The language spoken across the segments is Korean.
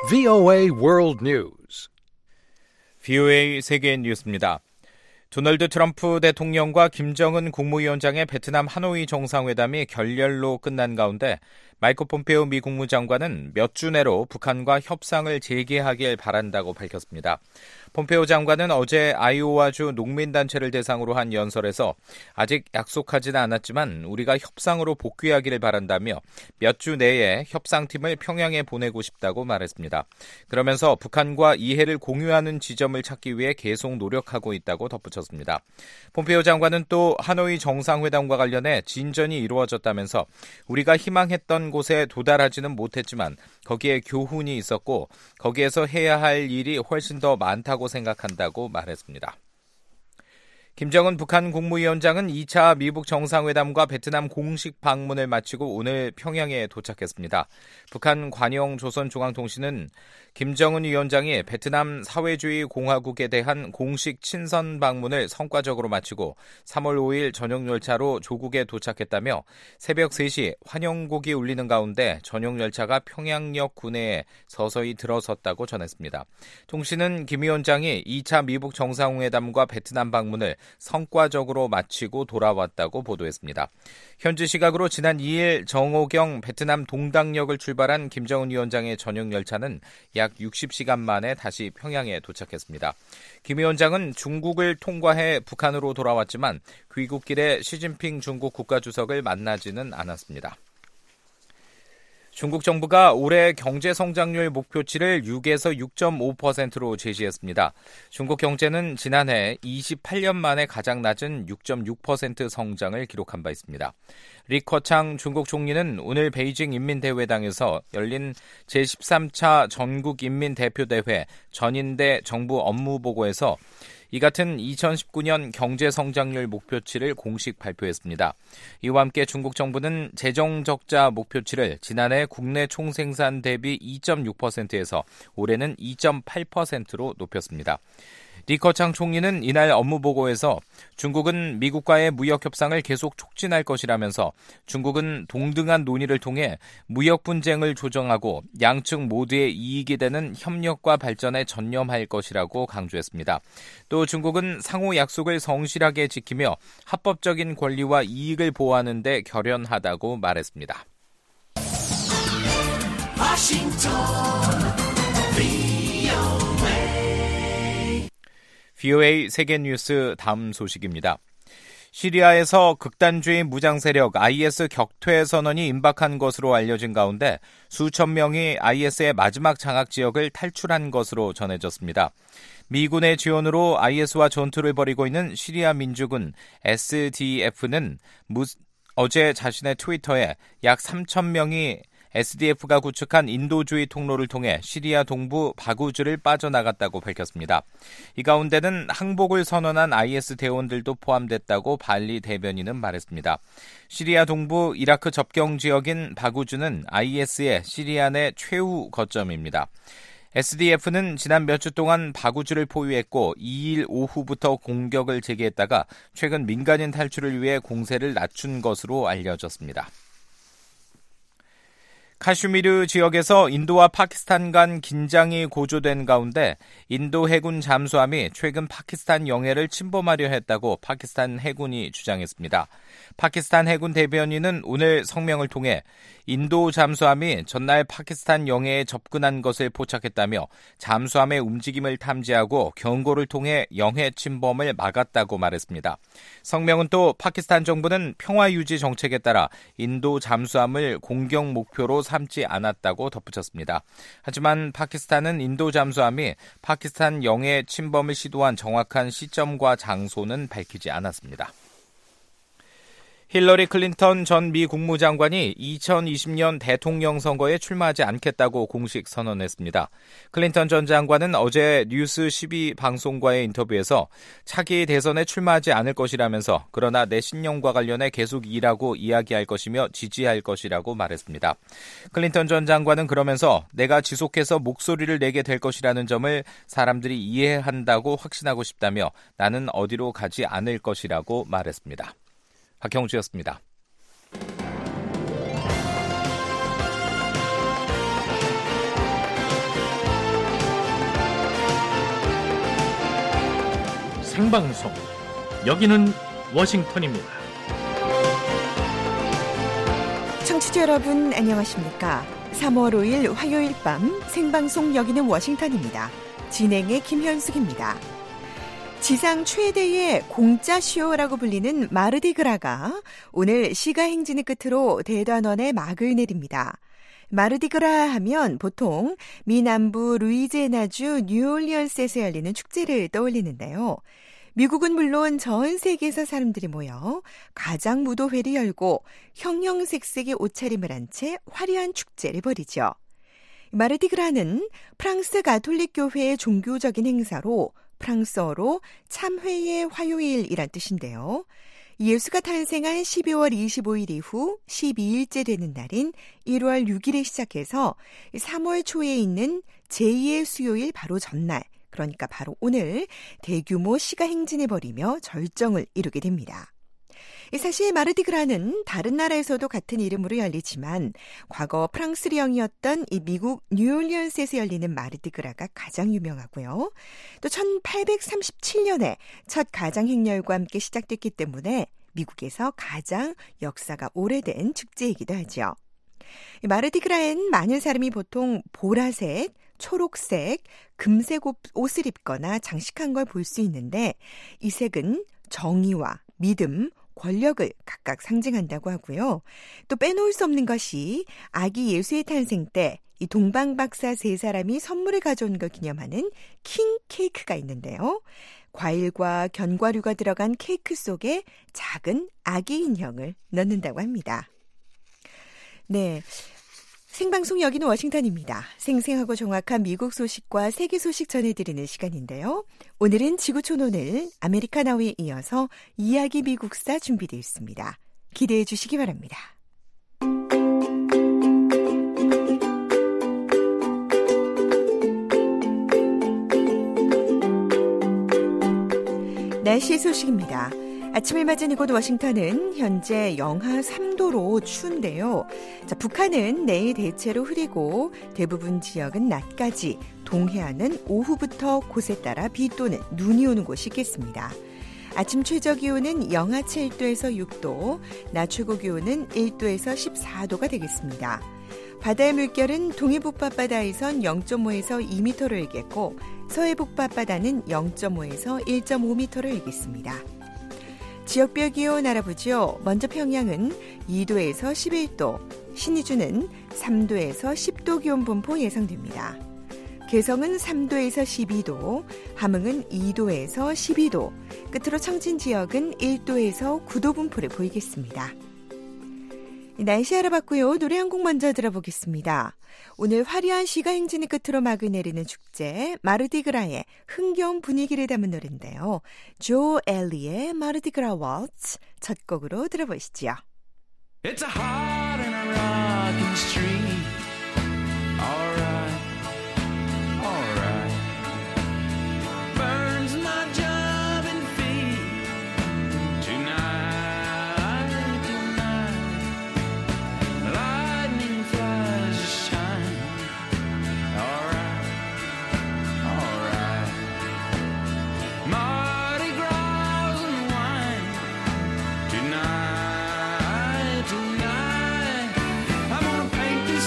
VOA World News. VOA 세계 뉴스입니다. 도널드 트럼프 대통령과 김정은 국무위원장의 베트남 하노이 정상회담이 결렬로 끝난 가운데 마이크 폼페오 미 국무장관은 몇 주 내로 북한과 협상을 재개하길 바란다고 밝혔습니다. 폼페오 장관은 어제 아이오와주 농민단체를 대상으로 한 연설에서 아직 약속하지는 않았지만 우리가 협상으로 복귀하기를 바란다며 몇 주 내에 협상팀을 평양에 보내고 싶다고 말했습니다. 그러면서 북한과 이해를 공유하는 지점을 찾기 위해 계속 노력하고 있다고 덧붙였습니다. 폼페오 장관은 또 하노이 정상회담과 관련해 진전이 이루어졌다면서 우리가 희망했던 곳에 도달하지는 못했지만 거기에 교훈이 있었고 거기에서 해야 할 일이 훨씬 더 많다고 생각한다고 말했습니다. 김정은 북한 국무위원장은 2차 미북 정상회담과 베트남 공식 방문을 마치고 오늘 평양에 도착했습니다. 북한 관영 조선중앙통신은 김정은 위원장이 베트남 사회주의 공화국에 대한 공식 친선 방문을 성과적으로 마치고 3월 5일 전용 열차로 조국에 도착했다며 새벽 3시 환영곡이 울리는 가운데 전용 열차가 평양역 구내에 서서히 들어섰다고 전했습니다. 통신은 김 위원장이 2차 미북 정상회담과 베트남 방문을 성과적으로 마치고 돌아왔다고 보도했습니다. 현지 시각으로 지난 2일 정오경 베트남 동당역을 출발한 김정은 위원장의 전용 열차는 약 60시간 만에 다시 평양에 도착했습니다. 김 위원장은 중국을 통과해 북한으로 돌아왔지만 귀국길에 시진핑 중국 국가주석을 만나지는 않았습니다. 중국 정부가 올해 경제 성장률 목표치를 6에서 6.5%로 제시했습니다. 중국 경제는 지난해 28년 만에 가장 낮은 6.6% 성장을 기록한 바 있습니다. 리커창 중국 총리는 오늘 베이징 인민대회당에서 열린 제13차 전국인민대표대회 전인대 정부 업무보고에서 이 같은 2019년 경제성장률 목표치를 공식 발표했습니다. 이와 함께 중국 정부는 재정적자 목표치를 지난해 국내 총생산 대비 2.6%에서 올해는 2.8%로 높였습니다. 리커창 총리는 이날 업무보고에서 중국은 미국과의 무역 협상을 계속 촉진할 것이라면서 중국은 동등한 논의를 통해 무역 분쟁을 조정하고 양측 모두의 이익이 되는 협력과 발전에 전념할 것이라고 강조했습니다. 또 중국은 상호 약속을 성실하게 지키며 합법적인 권리와 이익을 보호하는 데 결연하다고 말했습니다. VOA 세계뉴스 다음 소식입니다. 시리아에서 극단주의 무장 세력 IS 격퇴 선언이 임박한 것으로 알려진 가운데 수천 명이 IS의 마지막 장악 지역을 탈출한 것으로 전해졌습니다. 미군의 지원으로 IS와 전투를 벌이고 있는 시리아 민주군 SDF는 어제 자신의 트위터에 약 3천 명이 SDF가 구축한 인도주의 통로를 통해 시리아 동부 바구즈를 빠져나갔다고 밝혔습니다. 이 가운데는 항복을 선언한 IS 대원들도 포함됐다고 발리 대변인은 말했습니다. 시리아 동부 이라크 접경 지역인 바구즈는 IS의 시리아 내 최후 거점입니다. SDF는 지난 몇 주 동안 바구즈를 포위했고 2일 오후부터 공격을 재개했다가 최근 민간인 탈출을 위해 공세를 낮춘 것으로 알려졌습니다. 카슈미르 지역에서 인도와 파키스탄 간 긴장이 고조된 가운데 인도 해군 잠수함이 최근 파키스탄 영해를 침범하려 했다고 파키스탄 해군이 주장했습니다. 파키스탄 해군 대변인은 오늘 성명을 통해 인도 잠수함이 전날 파키스탄 영해에 접근한 것을 포착했다며 잠수함의 움직임을 탐지하고 경고를 통해 영해 침범을 막았다고 말했습니다. 성명은 또 파키스탄 정부는 평화 유지 정책에 따라 인도 잠수함을 공격 목표로 삼지 않았다고 덧붙였습니다. 하지만 파키스탄은 인도 잠수함이 파키스탄 영해 침범을 시도한 정확한 시점과 장소는 밝히지 않았습니다. 힐러리 클린턴 전 미 국무장관이 2020년 대통령 선거에 출마하지 않겠다고 공식 선언했습니다. 클린턴 전 장관은 어제 뉴스 12 방송과의 인터뷰에서 차기 대선에 출마하지 않을 것이라면서 그러나 내 신념과 관련해 계속 일하고 이야기할 것이며 지지할 것이라고 말했습니다. 클린턴 전 장관은 그러면서 내가 지속해서 목소리를 내게 될 것이라는 점을 사람들이 이해한다고 확신하고 싶다며 나는 어디로 가지 않을 것이라고 말했습니다. 박형주였습니다. 생방송. 여기는 워싱턴입니다. 청취자 여러분 안녕하십니까? 3월 5일 화요일 밤 생방송 여기는 워싱턴입니다. 진행의 김현숙입니다. 지상 최대의 공짜 쇼라고 불리는 마르디그라가 오늘 시가 행진을 끝으로 대단원에 막을 내립니다. 마르디그라 하면 보통 미 남부 루이지애나주 뉴올리언스에서 열리는 축제를 떠올리는데요. 미국은 물론 전 세계에서 사람들이 모여 가장 무도회를 열고 형형색색의 옷차림을 한 채 화려한 축제를 벌이죠. 마르디그라는 프랑스 가톨릭 교회의 종교적인 행사로 프랑스어로 참회의 화요일이란 뜻인데요. 예수가 탄생한 12월 25일 이후 12일째 되는 날인 1월 6일에 시작해서 3월 초에 있는 제2의 수요일 바로 전날, 그러니까 바로 오늘 대규모 시가 행진을 벌이며 절정을 이루게 됩니다. 사실 마르디그라는 다른 나라에서도 같은 이름으로 열리지만 과거 프랑스령이었던 이 미국 뉴올리언스에서 열리는 마르디그라가 가장 유명하고요. 또 1837년에 첫 가장 행렬과 함께 시작됐기 때문에 미국에서 가장 역사가 오래된 축제이기도 하죠. 마르디그라엔 많은 사람이 보통 보라색, 초록색, 금색 옷을 입거나 장식한 걸 볼 수 있는데 이 색은 정의와 믿음, 권력을 각각 상징한다고 하고요. 또 빼놓을 수 없는 것이 아기 예수의 탄생 때 이 동방박사 세 사람이 선물을 가져온 걸 기념하는 킹 케이크가 있는데요. 과일과 견과류가 들어간 케이크 속에 작은 아기 인형을 넣는다고 합니다. 네. 생방송 여기는 워싱턴입니다. 생생하고 정확한 미국 소식과 세계 소식 전해드리는 시간인데요. 오늘은 지구촌 오늘 아메리카나우에 이어서 이야기 미국사 준비되어 있습니다. 기대해 주시기 바랍니다. 날씨 소식입니다. 아침을 맞은 이곳 워싱턴은 현재 영하 3도로 추운데요. 자, 북한은 내일 대체로 흐리고 대부분 지역은 낮까지, 동해안은 오후부터 곳에 따라 비 또는 눈이 오는 곳이 있겠습니다. 아침 최저 기온은 영하 7도에서 6도, 낮 최고 기온은 1도에서 14도가 되겠습니다. 바다의 물결은 동해북부 앞바다에선 0.5에서 2m를 일겠고 서해북부 앞바다는 0.5에서 1.5m를 일겠습니다. 지역별 기온 알아보죠. 먼저 평양은 2도에서 11도, 신의주는 3도에서 10도 기온 분포 예상됩니다. 개성은 3도에서 12도, 함흥은 2도에서 12도, 끝으로 청진 지역은 1도에서 9도 분포를 보이겠습니다. 날씨 알아봤고요. 노래 한 곡 먼저 들어보겠습니다. 오늘 화려한 시가 행진을 끝으로 막을 내리는 축제 마르디그라의 흥겨운 분위기를 담은 노래인데요. 조 엘리의 마르디그라 월츠 첫 곡으로 들어보시죠. It's a hot and a rocking street. Alright, alright. Burns my job and feet. Tonight, tonight. Lightning flies to shine. Alright, alright. Mardi Gras and wine. Tonight, tonight. I'm gonna paint this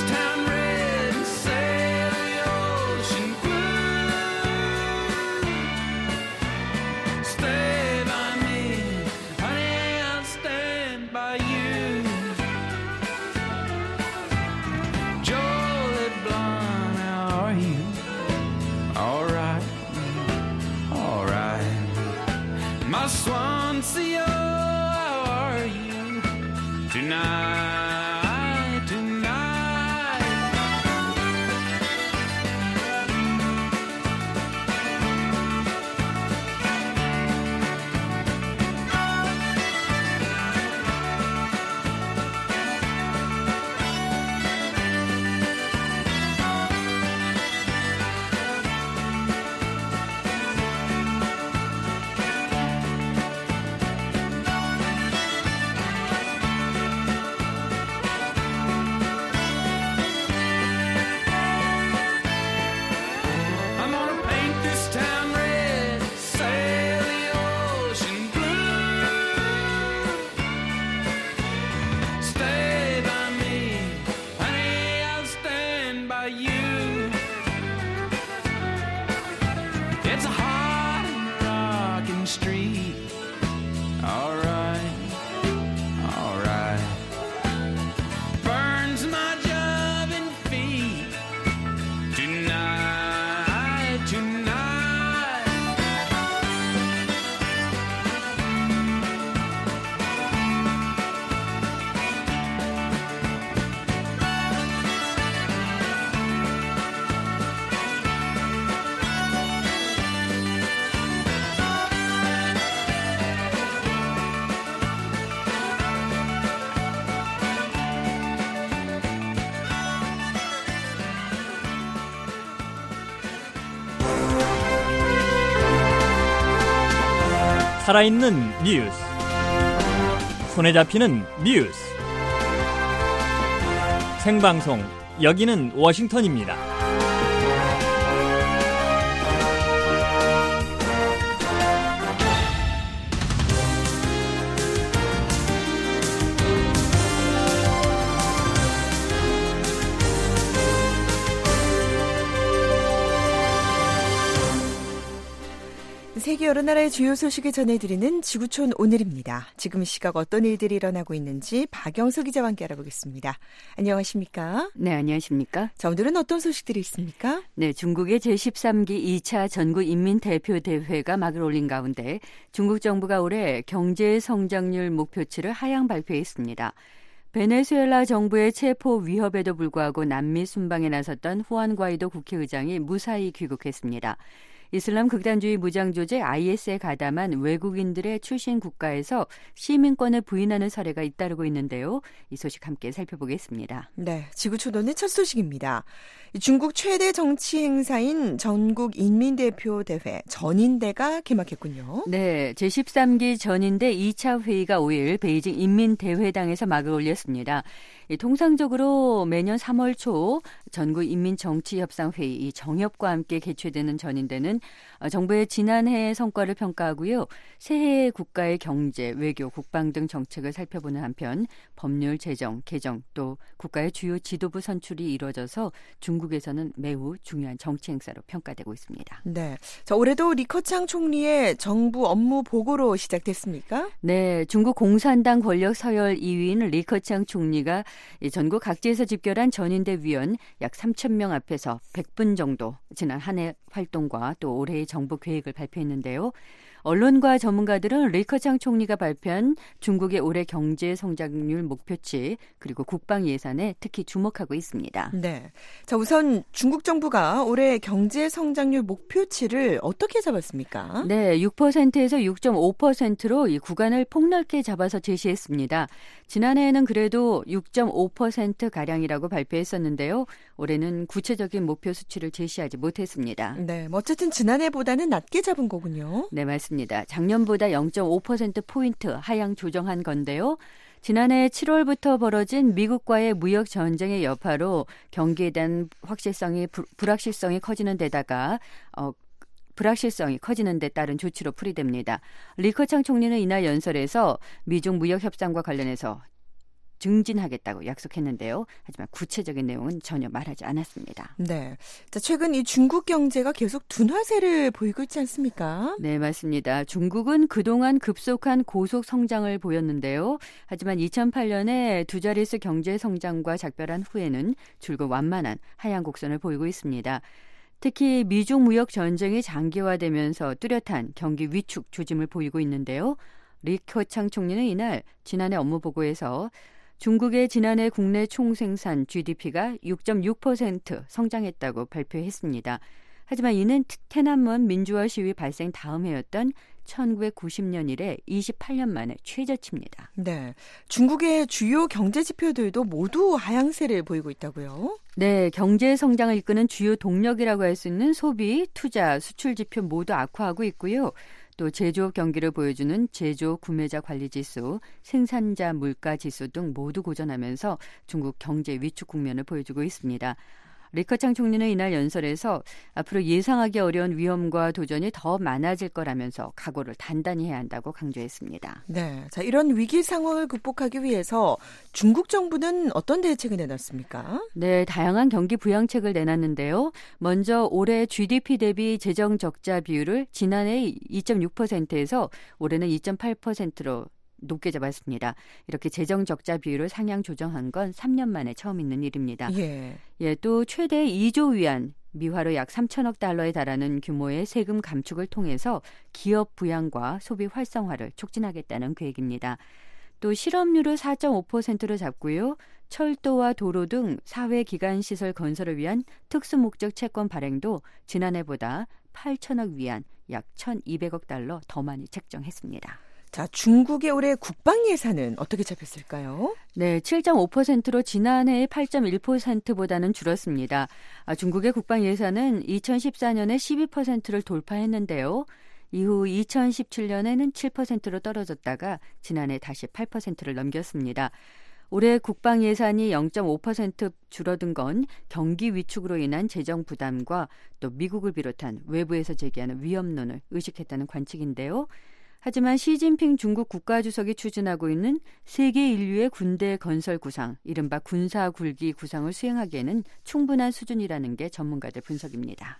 살아있는 뉴스, 손에 잡히는 뉴스, 생방송, 여기는 워싱턴입니다. 세계 여러 나라의 주요 소식을 전해드리는 지구촌 오늘입니다. 지금 시각 어떤 일들이 일어나고 있는지 박영석 기자와 함께 알아보겠습니다. 안녕하십니까? 네, 안녕하십니까? 자, 오늘은 어떤 소식들이 있습니까? 네, 중국의 제13기 2차 전국인민대표대회가 막을 올린 가운데 중국 정부가 올해 경제 성장률 목표치를 하향 발표했습니다. 베네수엘라 정부의 체포 위협에도 불구하고 남미 순방에 나섰던 후안 과이도 국회의장이 무사히 귀국했습니다. 이슬람 극단주의 무장조직 IS에 가담한 외국인들의 출신 국가에서 시민권을 부인하는 사례가 잇따르고 있는데요. 이 소식 함께 살펴보겠습니다. 네, 지구촌오늘 첫 소식입니다. 중국 최대 정치 행사인 전국인민대표대회 전인대가 개막했군요. 네, 제13기 전인대 2차 회의가 5일 베이징 인민대회당에서 막을 올렸습니다. 통상적으로 매년 3월 초 전국인민정치협상회의 이 정협과 함께 개최되는 전인대는 정부의 지난해의 성과를 평가하고요. 새해 국가의 경제, 외교, 국방 등 정책을 살펴보는 한편 법률 제정, 개정 또 국가의 주요 지도부 선출이 이루어져서 중국에서는 매우 중요한 정치 행사로 평가되고 있습니다. 네, 자, 올해도 리커창 총리의 정부 업무 보고로 시작됐습니까? 네, 중국 공산당 권력 서열 2위인 리커창 총리가 전국 각지에서 집결한 전인대 위원 약 3,000명 앞에서 100분 정도 지난 한 해 활동과 또 올해의 정부 계획을 발표했는데요. 언론과 전문가들은 리커창 총리가 발표한 중국의 올해 경제 성장률 목표치 그리고 국방 예산에 특히 주목하고 있습니다. 네, 자, 우선 중국 정부가 올해 경제 성장률 목표치를 어떻게 잡았습니까? 네, 6%에서 6.5%로 이 구간을 폭넓게 잡아서 제시했습니다. 지난해에는 그래도 6.5%가량이라고 발표했었는데요. 올해는 구체적인 목표 수치를 제시하지 못했습니다. 네, 어쨌든 지난해보다는 낮게 잡은 거군요. 네, 맞습니다. 작년보다 0.5%포인트 하향 조정한 건데요. 지난해 7월부터 벌어진 미국과의 무역 전쟁의 여파로 경기에 대한 불확실성이 커지는 데다가 불확실성이 커지는 데 따른 조치로 풀이됩니다. 리커창 총리는 이날 연설에서 미중 무역 협상과 관련해서 증진하겠다고 약속했는데요. 하지만 구체적인 내용은 전혀 말하지 않았습니다. 네, 자, 최근 이 중국 경제가 계속 둔화세를 보이고 있지 않습니까? 네, 맞습니다. 중국은 그동안 급속한 고속 성장을 보였는데요. 하지만 2008년에 두 자릿수 경제 성장과 작별한 후에는 줄곧 완만한 하향 곡선을 보이고 있습니다. 특히 미중 무역 전쟁이 장기화되면서 뚜렷한 경기 위축 조짐을 보이고 있는데요. 리커창 총리는 이날 지난해 업무 보고에서 중국의 지난해 국내 총생산 GDP가 6.6% 성장했다고 발표했습니다. 하지만 이는 테난먼 민주화 시위 발생 다음 해였던 1990년 이래 28년 만에 최저치입니다. 네, 중국의 주요 경제 지표들도 모두 하향세를 보이고 있다고요? 네, 경제 성장을 이끄는 주요 동력이라고 할 수 있는 소비, 투자, 수출 지표 모두 악화하고 있고요. 또 제조업 경기를 보여주는 제조 구매자 관리 지수, 생산자 물가 지수 등 모두 고전하면서 중국 경제 위축 국면을 보여주고 있습니다. 리커창 총리는 이날 연설에서 앞으로 예상하기 어려운 위험과 도전이 더 많아질 거라면서 각오를 단단히 해야 한다고 강조했습니다. 네, 자, 이런 위기 상황을 극복하기 위해서 중국 정부는 어떤 대책을 내놨습니까? 네, 다양한 경기 부양책을 내놨는데요. 먼저 올해 GDP 대비 재정 적자 비율을 지난해 2.6%에서 올해는 2.8%로 높게 잡았습니다. 이렇게 재정 적자 비율을 상향 조정한 건 3년 만에 처음 있는 일입니다. 예, 또 최대 2조 위안, 미화로 약 3천억 달러에 달하는 규모의 세금 감축을 통해서 기업 부양과 소비 활성화를 촉진하겠다는 계획입니다. 또 실업률을 4.5%로 잡고요. 철도와 도로 등 사회기관시설 건설을 위한 특수목적 채권 발행도 지난해보다 8천억 위안, 약 1,200억 달러 더 많이 책정했습니다. 자, 중국의 올해 국방 예산은 어떻게 잡혔을까요? 네, 7.5%로 지난해의 8.1%보다는 줄었습니다. 중국의 국방 예산은 2014년에 12%를 돌파했는데요. 이후 2017년에는 7%로 떨어졌다가 지난해 다시 8%를 넘겼습니다. 올해 국방 예산이 0.5% 줄어든 건 경기 위축으로 인한 재정 부담과 또 미국을 비롯한 외부에서 제기하는 위협론을 의식했다는 관측인데요. 하지만 시진핑 중국 국가주석이 추진하고 있는 세계 인류의 군대 건설 구상, 이른바 군사 굴기 구상을 수행하기에는 충분한 수준이라는 게 전문가들 분석입니다.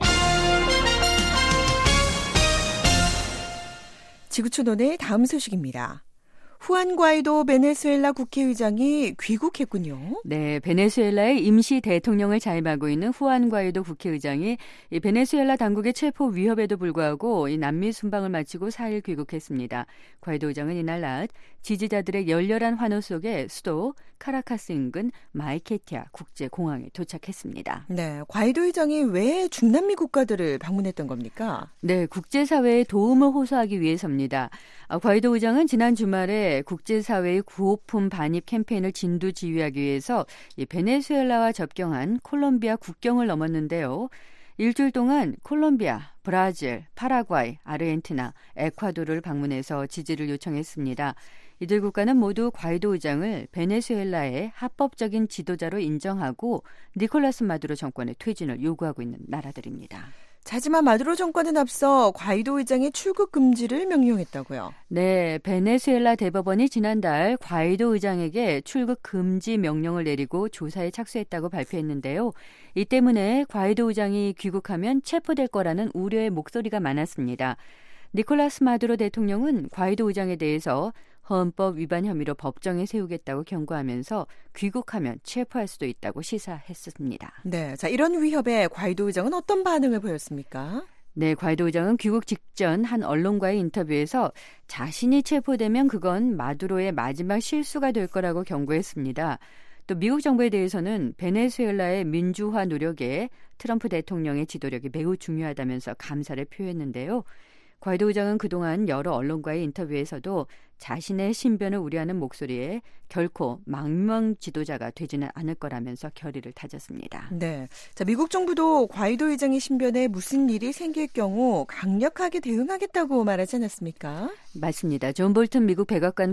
지구촌론의 다음 소식입니다. 후안 과이도 베네수엘라 국회의장이 귀국했군요. 네, 베네수엘라의 임시 대통령을 자임하고 있는 후안 과이도 국회의장이 이 베네수엘라 당국의 체포 위협에도 불구하고 이 남미 순방을 마치고 4일 귀국했습니다. 과이도 의장은 이날 낮 지지자들의 열렬한 환호 속에 수도 카라카스 인근 마이케티아 국제공항에 도착했습니다. 네, 과이도 의장이 왜 중남미 국가들을 방문했던 겁니까? 네, 국제사회에 도움을 호소하기 위해서입니다. 과이도 의장은 지난 주말에 국제사회의 구호품 반입 캠페인을 진두지휘하기 위해서 이 베네수엘라와 접경한 콜롬비아 국경을 넘었는데요. 일주일 동안 콜롬비아, 브라질, 파라과이, 아르헨티나, 에콰도르를 방문해서 지지를 요청했습니다. 이들 국가는 모두 과이도 의장을 베네수엘라의 합법적인 지도자로 인정하고 니콜라스 마두로 정권의 퇴진을 요구하고 있는 나라들입니다. 하지만 마두로 정권은 앞서 과이도 의장의 출국 금지를 명령했다고요. 네, 베네수엘라 대법원이 지난달 과이도 의장에게 출국 금지 명령을 내리고 조사에 착수했다고 발표했는데요. 이 때문에 과이도 의장이 귀국하면 체포될 거라는 우려의 목소리가 많았습니다. 니콜라스 마두로 대통령은 과이도 의장에 대해서 헌법 위반 혐의로 법정에 세우겠다고 경고하면서 귀국하면 체포할 수도 있다고 시사했습니다. 네, 자 이런 위협에 과이도 의장은 어떤 반응을 보였습니까? 네, 과이도 의장은 귀국 직전 한 언론과의 인터뷰에서 자신이 체포되면 그건 마두로의 마지막 실수가 될 거라고 경고했습니다. 또 미국 정부에 대해서는 베네수엘라의 민주화 노력에 트럼프 대통령의 지도력이 매우 중요하다면서 감사를 표했는데요. 과이도 의장은 그동안 여러 언론과의 인터뷰에서도 자신의 신변을 우려하는 목소리에 결코 망명 지도자가 되지는 않을 거라면서 결의를 다졌습니다. 네, 자 미국 정부도 과이도 의장의 신변에 무슨 일이 생길 경우 강력하게 대응하겠다고 말하지 않았습니까? 맞습니다. 존 볼튼 미국 백악관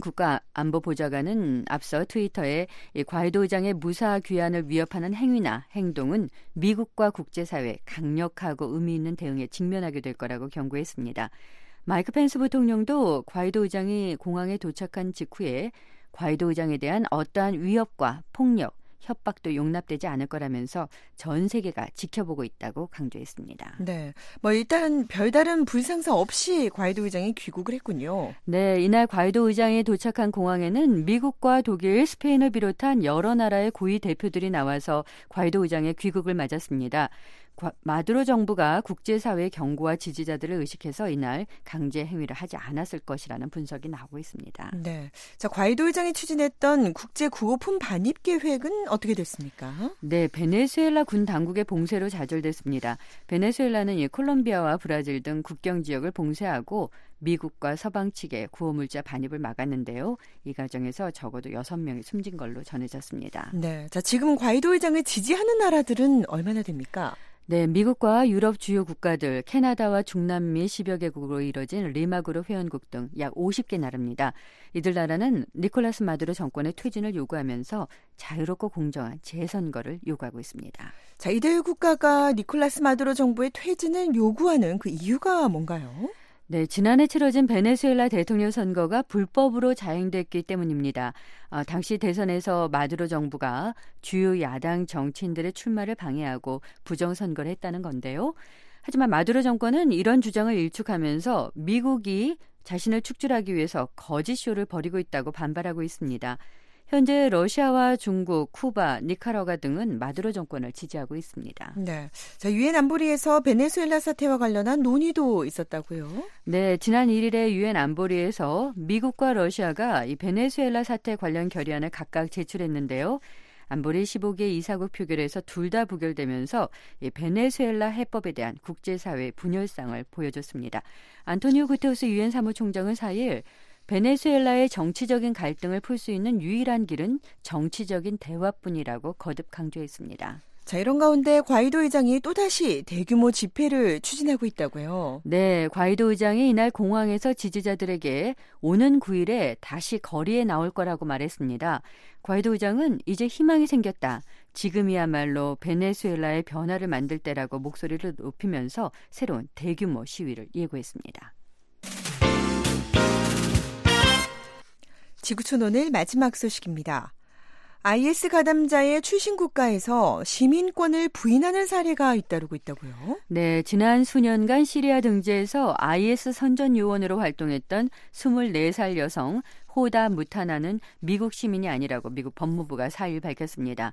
국가안보보좌관은 앞서 트위터에 이 과이도 의장의 무사 귀환을 위협하는 행위나 행동은 미국과 국제사회 강력하고 의미 있는 대응에 직면하게 될 거라고 경고했습니다. 마이크 펜스 부통령도 과이도 의장이 공항에 도착한 직후에 과이도 의장에 대한 어떠한 위협과 폭력, 협박도 용납되지 않을 거라면서 전 세계가 지켜보고 있다고 강조했습니다. 네, 일단 별다른 불상사 없이 과이도 의장이 귀국을 했군요. 네, 이날 과이도 의장이 도착한 공항에는 미국과 독일, 스페인을 비롯한 여러 나라의 고위 대표들이 나와서 과이도 의장의 귀국을 맞았습니다. 마두로 정부가 국제사회의 경고와 지지자들을 의식해서 이날 강제 행위를 하지 않았을 것이라는 분석이 나오고 있습니다. 네, 자 과이도 의장이 추진했던 국제 구호품 반입 계획은 어떻게 됐습니까? 네, 베네수엘라 군 당국의 봉쇄로 좌절됐습니다. 베네수엘라는 이 콜롬비아와 브라질 등 국경 지역을 봉쇄하고 미국과 서방 측의 구호물자 반입을 막았는데요. 이 과정에서 적어도 6명이 숨진 걸로 전해졌습니다. 네, 자 지금 과이도 의장을 지지하는 나라들은 얼마나 됩니까? 네, 미국과 유럽 주요 국가들, 캐나다와 중남미 10여 개국으로 이뤄진 리마그룹 회원국 등 약 50개 나라입니다. 이들 나라는 니콜라스 마두로 정권의 퇴진을 요구하면서 자유롭고 공정한 재선거를 요구하고 있습니다. 자, 이들 국가가 니콜라스 마두로 정부의 퇴진을 요구하는 그 이유가 뭔가요? 네, 지난해 치러진 베네수엘라 대통령 선거가 불법으로 자행됐기 때문입니다. 당시 대선에서 마두로 정부가 주요 야당 정치인들의 출마를 방해하고 부정선거를 했다는 건데요. 하지만 마두로 정권은 이런 주장을 일축하면서 미국이 자신을 축출하기 위해서 거짓쇼를 벌이고 있다고 반발하고 있습니다. 현재 러시아와 중국, 쿠바, 니카라과 등은 마두로 정권을 지지하고 있습니다. 네, 자 유엔 안보리에서 베네수엘라 사태와 관련한 논의도 있었다고요? 네, 지난 1일에 유엔 안보리에서 미국과 러시아가 이 베네수엘라 사태 관련 결의안을 각각 제출했는데요. 안보리 15개 이사국 표결에서 둘 다 부결되면서 이 베네수엘라 해법에 대한 국제사회의 분열상을 보여줬습니다. 안토니오 구테우스 유엔 사무총장은 4일 베네수엘라의 정치적인 갈등을 풀 수 있는 유일한 길은 정치적인 대화뿐이라고 거듭 강조했습니다. 자, 이런 가운데 과이도 의장이 또다시 대규모 집회를 추진하고 있다고요. 네, 과이도 의장이 이날 공항에서 지지자들에게 오는 9일에 다시 거리에 나올 거라고 말했습니다. 과이도 의장은 이제 희망이 생겼다. 지금이야말로 베네수엘라의 변화를 만들 때라고 목소리를 높이면서 새로운 대규모 시위를 예고했습니다. 지구촌 오늘 마지막 소식입니다. IS 가담자의 출신 국가에서 시민권을 부인하는 사례가 잇따르고 있다고요? 네, 지난 수년간 시리아 등지에서 IS 선전 요원으로 활동했던 24살 여성 호다 무타나는 미국 시민이 아니라고 미국 법무부가 4일 밝혔습니다.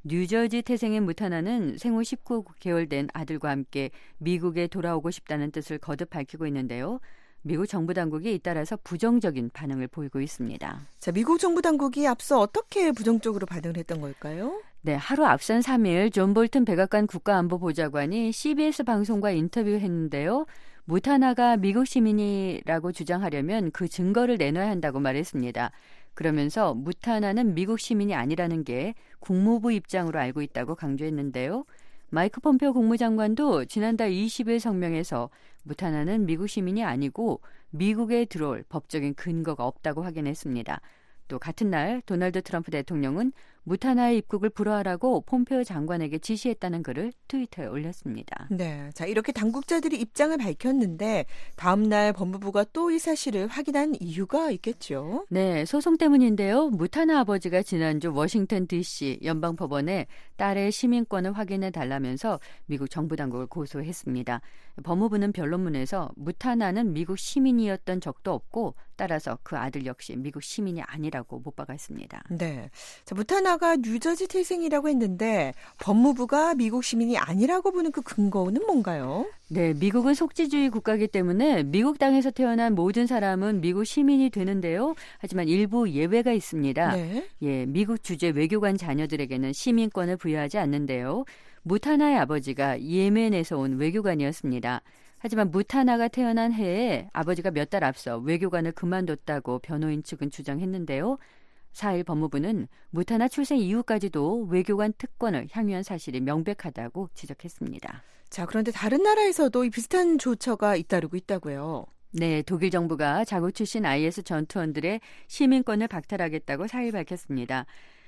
뉴저지 태생의 무타나는 생후 19개월 된 아들과 함께 미국에 돌아오고 싶다는 뜻을 거듭 밝히고 있는데요. 미국 정부 당국이 잇따라서 부정적인 반응을 보이고 있습니다. 자, 미국 정부 당국이 앞서 어떻게 부정적으로 반응을 했던 걸까요? 네, 하루 앞선 3일 존 볼튼 백악관 국가안보보좌관이 CBS 방송과 인터뷰했는데요. 무타나가 미국 시민이라고 주장하려면 그 증거를 내놔야 한다고 말했습니다. 그러면서 무타나는 미국 시민이 아니라는 게 국무부 입장으로 알고 있다고 강조했는데요. 마이크 폼페오 국무장관도 지난달 20일 성명에서 무타나는 미국 시민이 아니고 미국에 들어올 법적인 근거가 없다고 확인했습니다. 또 같은 날 도널드 트럼프 대통령은 무타나의 입국을 불허하라고 폼페오 장관에게 지시했다는 글을 트위터에 올렸습니다. 네, 자, 이렇게 당국자들이 입장을 밝혔는데 다음 날 법무부가 또 이 사실을 확인한 이유가 있겠죠? 네, 소송 때문인데요. 무타나 아버지가 지난주 워싱턴 DC 연방법원에 딸의 시민권을 확인해 달라면서 미국 정부 당국을 고소했습니다. 법무부는 변론문에서 무타나는 미국 시민이었던 적도 없고 따라서 그 아들 역시 미국 시민이 아니라고 못 박았습니다. 네, 자, 무타나가 뉴저지 태생이라고 했는데 법무부가 미국 시민이 아니라고 보는 그 근거는 뭔가요? 네, 미국은 속지주의 국가이기 때문에 미국 땅에서 태어난 모든 사람은 미국 시민이 되는데요. 하지만 일부 예외가 있습니다. 네. 예, 미국 주재 외교관 자녀들에게는 시민권을 부여하지 않는데요. 무타나의 아버지가 예멘에서 온 외교관이었습니다. 하지만 무타나가 태어난 해에 아버지가 몇 달 앞서 외교관을 그만뒀다고 변호인 측은 주장했는데요. 4일 법무부는 무타나 출생 이후까지도 외교관 특권을 향유한 사실이 명백하다고 지적했습니다. 자, 그런데 다른 나라에서도 이 비슷한 조처가 잇따르고 있다고요. 네, 독일 정부가 자국 출신 IS 전투원들의 시민권을 박탈하겠다고 4일 밝혔습니다.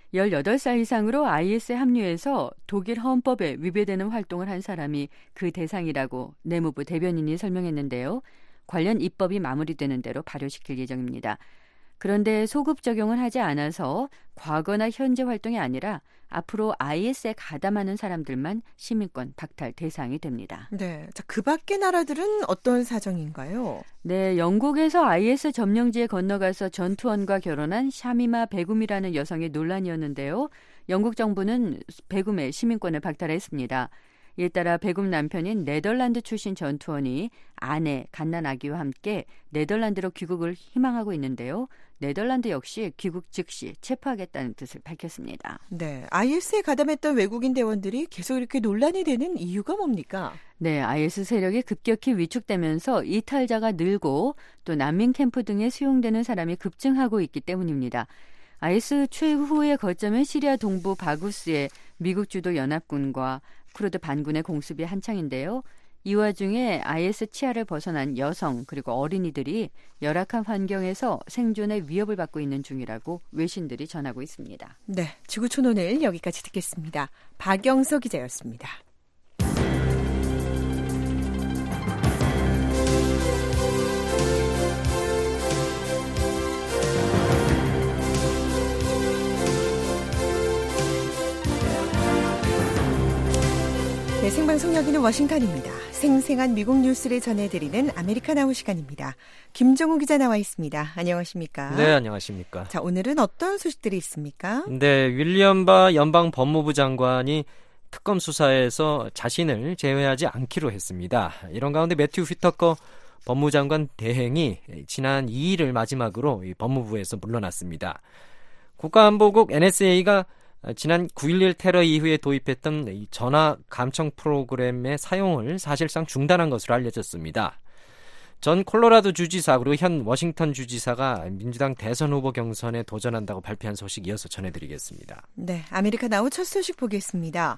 18살 이상으로 IS에 합류해서 독일 헌법에 위배되는 활동을 한 사람이 그 대상이라고 내무부 대변인이 설명했는데요. 관련 입법이 마무리되는 대로 발효시킬 예정입니다. 그런데 소급 적용을 하지 않아서 과거나 현재 활동이 아니라 앞으로 IS에 가담하는 사람들만 시민권 박탈 대상이 됩니다. 네, 자, 그 밖의 나라들은 어떤 사정인가요? 네, 영국에서 IS 점령지에 건너가서 전투원과 결혼한 샤미마 베굼이라는 여성이 논란이었는데요. 영국 정부는 베굼의 시민권을 박탈했습니다. 이에 따라 베굼 남편인 네덜란드 출신 전투원이 아내, 갓난아기와 함께 네덜란드로 귀국을 희망하고 있는데요. 네덜란드 역시 귀국 즉시 체포하겠다는 뜻을 밝혔습니다. 네, IS에 가담했던 외국인 대원들이 계속 이렇게 논란이 되는 이유가 뭡니까? 네, IS 세력이 급격히 위축되면서 이탈자가 늘고 또 난민 캠프 등에 수용되는 사람이 급증하고 있기 때문입니다. IS 최후의 거점은 시리아 동부 바구스의 미국 주도 연합군과 쿠르드 반군의 공습이 한창인데요. 이 와중에 IS 치하를 벗어난 여성 그리고 어린이들이 열악한 환경에서 생존의 위협을 받고 있는 중이라고 외신들이 전하고 있습니다. 네, 지구촌 오늘 여기까지 듣겠습니다. 박영서 기자였습니다. 네, 생방송 여기는 워싱턴입니다. 생생한 미국 뉴스를 전해드리는 아메리카나우 시간입니다. 김정우 기자 나와 있습니다. 안녕하십니까? 네, 안녕하십니까? 자, 오늘은 어떤 소식들이 있습니까? 네, 윌리엄 바 연방 법무부 장관이 특검 수사에서 자신을 제외하지 않기로 했습니다. 이런 가운데 매튜 휘터커 법무장관 대행이 지난 2일을 마지막으로 이 법무부에서 물러났습니다. 국가안보국 NSA가 지난 9.11 테러 이후에 도입했던 이 전화 감청 프로그램의 사용을 사실상 중단한 것으로 알려졌습니다. 전 콜로라도 주지사 그리고 현 워싱턴 주지사가 민주당 대선 후보 경선에 도전한다고 발표한 소식 이어서 전해드리겠습니다. 네, 아메리카나우 첫 소식 보겠습니다.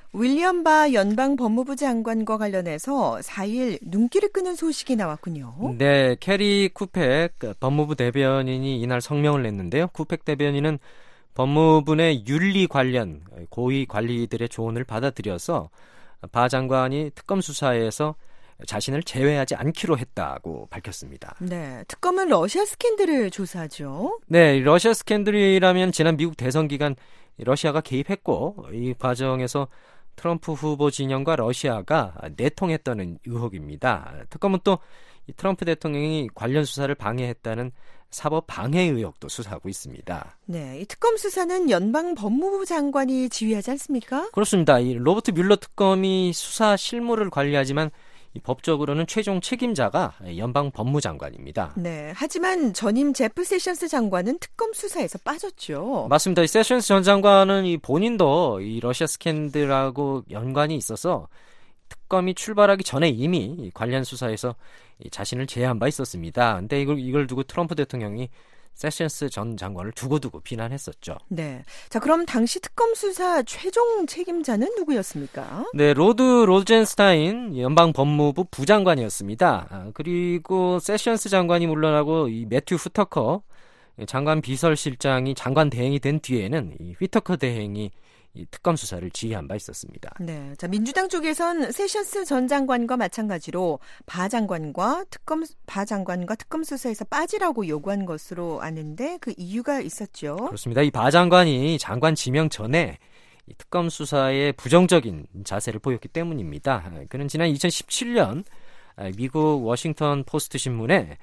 윌리엄 바 연방 법무부 장관과 관련해서 4일 눈길을 끄는 소식이 나왔군요. 네, 캐리 쿠펙 법무부 대변인이 이날 성명을 냈는데요. 쿠펙 대변인은 법무부 내 윤리 관련 고위 관리들의 조언을 받아들여서 바 장관이 특검 수사에서 자신을 제외하지 않기로 했다고 밝혔습니다. 네, 특검은 러시아 스캔들을 조사하죠. 네, 러시아 스캔들이라면 지난 미국 대선 기간 러시아가 개입했고 이 과정에서 트럼프 후보 진영과 러시아가 내통했다는 의혹입니다. 특검은 또 이 트럼프 대통령이 관련 수사를 방해했다는 사법 방해 의혹도 수사하고 있습니다. 네, 이 특검 수사는 연방 법무부 장관이 지휘하지 않습니까? 그렇습니다. 이 로버트 뮬러 특검이 수사 실무를 관리하지만 이 법적으로는 최종 책임자가 연방 법무장관입니다. 네, 하지만 전임 제프 세션스 장관은 특검 수사에서 빠졌죠. 맞습니다. 이 세션스 전 장관은 이 본인도 이 러시아 스캔들하고 연관이 있어서 특검이 출발하기 전에 이미 관련 수사에서 자신을 제외한 바 있었습니다. 근데 이걸 두고 트럼프 대통령이 세션스 전 장관을 두고두고 비난했었죠. 네. 자, 그럼 당시 특검 수사 최종 책임자는 누구였습니까? 네, 로드 로젠스타인 연방 법무부 부장관이었습니다. 그리고 세션스 장관이 물러나고 이 매튜 후터커 장관 비서실장이 장관 대행이 된 뒤에는 이 휘터커 대행이 이 특검 수사를 지휘한 바 있었습니다. 네, 자 민주당 쪽에선 세션스 전 장관과 마찬가지로 바 장관과 특검 수사에서 빠지라고 요구한 것으로 아는데 그 이유가 있었죠. 그렇습니다. 이 바 장관이 장관 지명 전에 이 특검 수사에 부정적인 자세를 보였기 때문입니다. 그는 지난 2017년 미국 워싱턴 포스트 신문에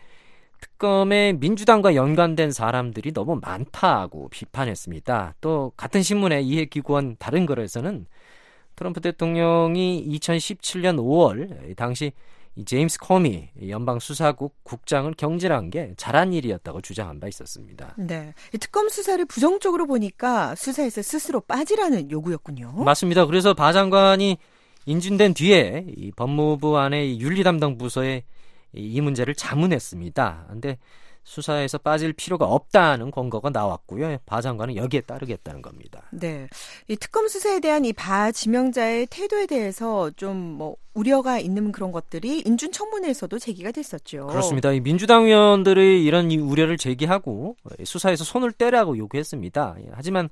특검에 민주당과 연관된 사람들이 너무 많다고 비판했습니다. 또 같은 신문의 이해기구원 다른 글에서는 트럼프 대통령이 2017년 5월 당시 이 제임스 코미 연방수사국 국장을 경질한 게 잘한 일이었다고 주장한 바 있었습니다. 네, 이 특검 수사를 부정적으로 보니까 수사에서 스스로 빠지라는 요구였군요. 맞습니다. 그래서 바 장관이 인준된 뒤에 이 법무부 안에 윤리 담당 부서에 이 문제를 자문했습니다. 그런데 수사에서 빠질 필요가 없다는 권고가 나왔고요. 바 장관은 여기에 따르겠다는 겁니다. 네, 이 특검 수사에 대한 이 바 지명자의 태도에 대해서 좀 우려가 있는 그런 것들이 인준 청문회에서도 제기가 됐었죠. 그렇습니다. 이 민주당 의원들이 이런 우려를 제기하고 수사에서 손을 떼라고 요구했습니다. 하지만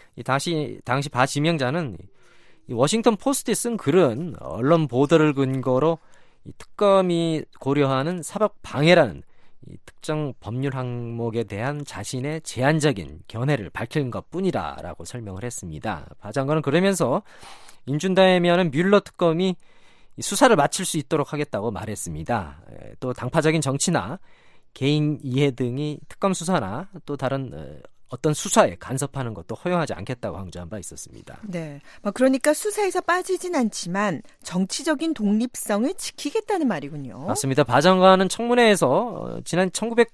당시 바 지명자는 이 워싱턴 포스트에 쓴 글은 언론 보도를 근거로 이 특검이 고려하는 사법 방해라는 이 특정 법률 항목에 대한 자신의 제한적인 견해를 밝힌 것뿐이라라고 설명을 했습니다. 바 장관은 그러면서 인준다면은 뮬러 특검이 수사를 마칠 수 있도록 하겠다고 말했습니다. 또 당파적인 정치나 개인 이해 등이 특검 수사나 또 다른 어떤 수사에 간섭하는 것도 허용하지 않겠다고 강조한 바 있었습니다. 네, 그러니까 수사에서 빠지진 않지만 정치적인 독립성을 지키겠다는 말이군요. 맞습니다. 바 장관은 청문회에서 지난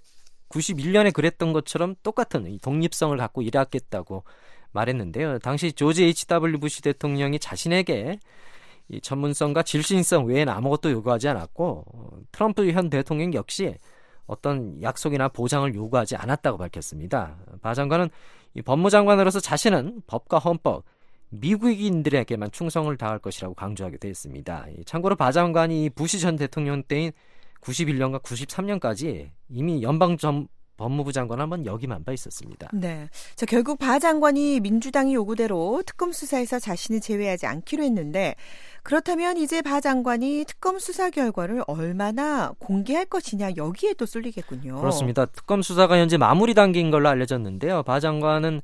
1991년에 그랬던 것처럼 똑같은 이 독립성을 갖고 일하겠다고 말했는데요. 당시 조지 H.W. 부시 대통령이 자신에게 이 전문성과 질신성 외에는 아무것도 요구하지 않았고 트럼프 현 대통령 역시 어떤 약속이나 보장을 요구하지 않았다고 밝혔습니다. 바 장관은 이 법무장관으로서 자신은 법과 헌법, 미국인들에게만 충성을 다할 것이라고 강조하기도 했습니다. 참고로 바 장관이 부시 전 대통령 때인 91년과 93년까지 이미 연방 법무부 장관 한번 역임한 바 있었습니다. 네, 자 결국 바 장관이 민주당이 요구대로 특검 수사에서 자신을 제외하지 않기로 했는데 그렇다면 이제 바 장관이 특검 수사 결과를 얼마나 공개할 것이냐 여기에 또 쏠리겠군요. 그렇습니다. 특검 수사가 현재 마무리 단계인 걸로 알려졌는데요. 바 장관은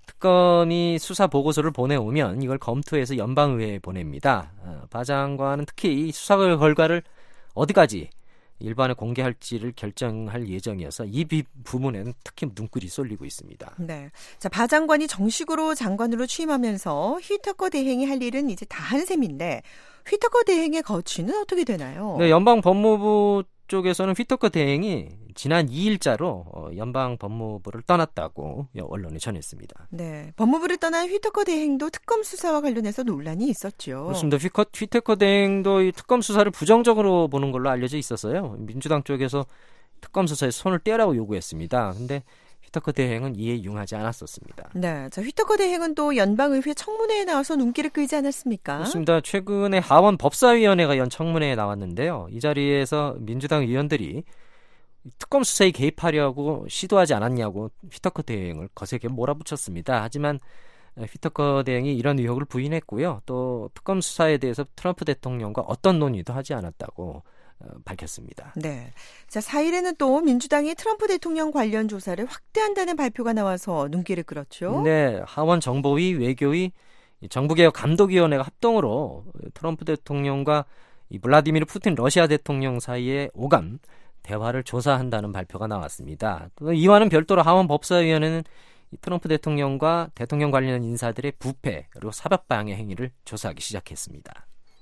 특검이 수사 보고서를 보내오면 이걸 검토해서 연방의회에 보냅니다. 바 장관은 특히 이 수사 결과를 어디까지 일반에 공개할지를 결정할 예정이어서 이 부분에는 특히 눈길이 쏠리고 있습니다. 네, 자 바 장관이 정식으로 장관으로 취임하면서 휘터커 대행이 할 일은 이제 다 한 셈인데 휘터커 대행의 거취는 어떻게 되나요? 네, 연방 법무부 쪽에서는 휘터커 대행이 지난 2일자로 연방 법무부를 떠났다고 언론에 전했습니다. 네, 법무부를 떠난 휘터커 대행도 특검 수사와 관련해서 논란이 있었죠. 그렇습니다. 휘터커 대행도 이 특검 수사를 부정적으로 보는 걸로 알려져 있었어요. 민주당 쪽에서 특검 수사에 손을 떼라고 요구했습니다. 근데 휘터커 대행은 이에 융하지 않았었습니다. 네, 자, 휘터커 대행은 또 연방의회 청문회에 나와서 눈길을 끌지 않았습니까? 그렇습니다. 최근에 하원 법사위원회가 연 청문회에 나왔는데요. 이 자리에서 민주당 의원들이 특검 수사에 개입하려고 시도하지 않았냐고 휘터커 대행을 거세게 몰아붙였습니다. 하지만 휘터커 대행이 이런 의혹을 부인했고요. 또 특검 수사에 대해서 트럼프 대통령과 어떤 논의도 하지 않았다고 밝혔습니다. 네. 자, 4일에는 또 민주당이 트럼프 대통령 관련 조사를 확대한다는 발표가 나와서 눈길을 끌었죠. 네, 하원 정보위, 외교위, 정부개혁 감독위원회가 합동으로 트럼프 대통령과 이 블라디미르 푸틴 러시아 대통령 사이의 오감 대화를 조사한다는 발표가 나왔습니다. 이와는 별도로 하원 법사위원회는 트럼프 대통령과 대통령 관련 인사들의 부패 그리고 사법 방해 행위를 조사하기 시작했습니다.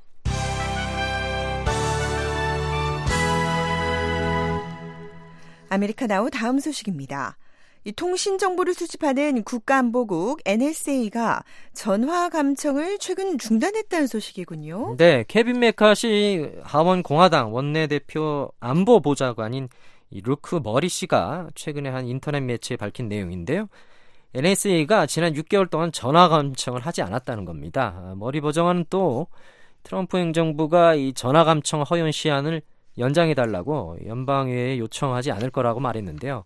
아메리카나우 다음 소식입니다. 이 통신 정보를 수집하는 국가안보국 NSA가 전화 감청을 최근 중단했다는 소식이군요. 네, 케빈 메카시 하원 공화당 원내대표 안보보좌관인 이 루크 머리 씨가 최근에 한 인터넷 매체에 밝힌 내용인데요. NSA가 지난 6개월 동안 전화 감청을 하지 않았다는 겁니다. 머리 보좌관은 또 트럼프 행정부가 이 전화 감청 허용 시한을 연장해달라고 연방의회에 요청하지 않을 거라고 말했는데요.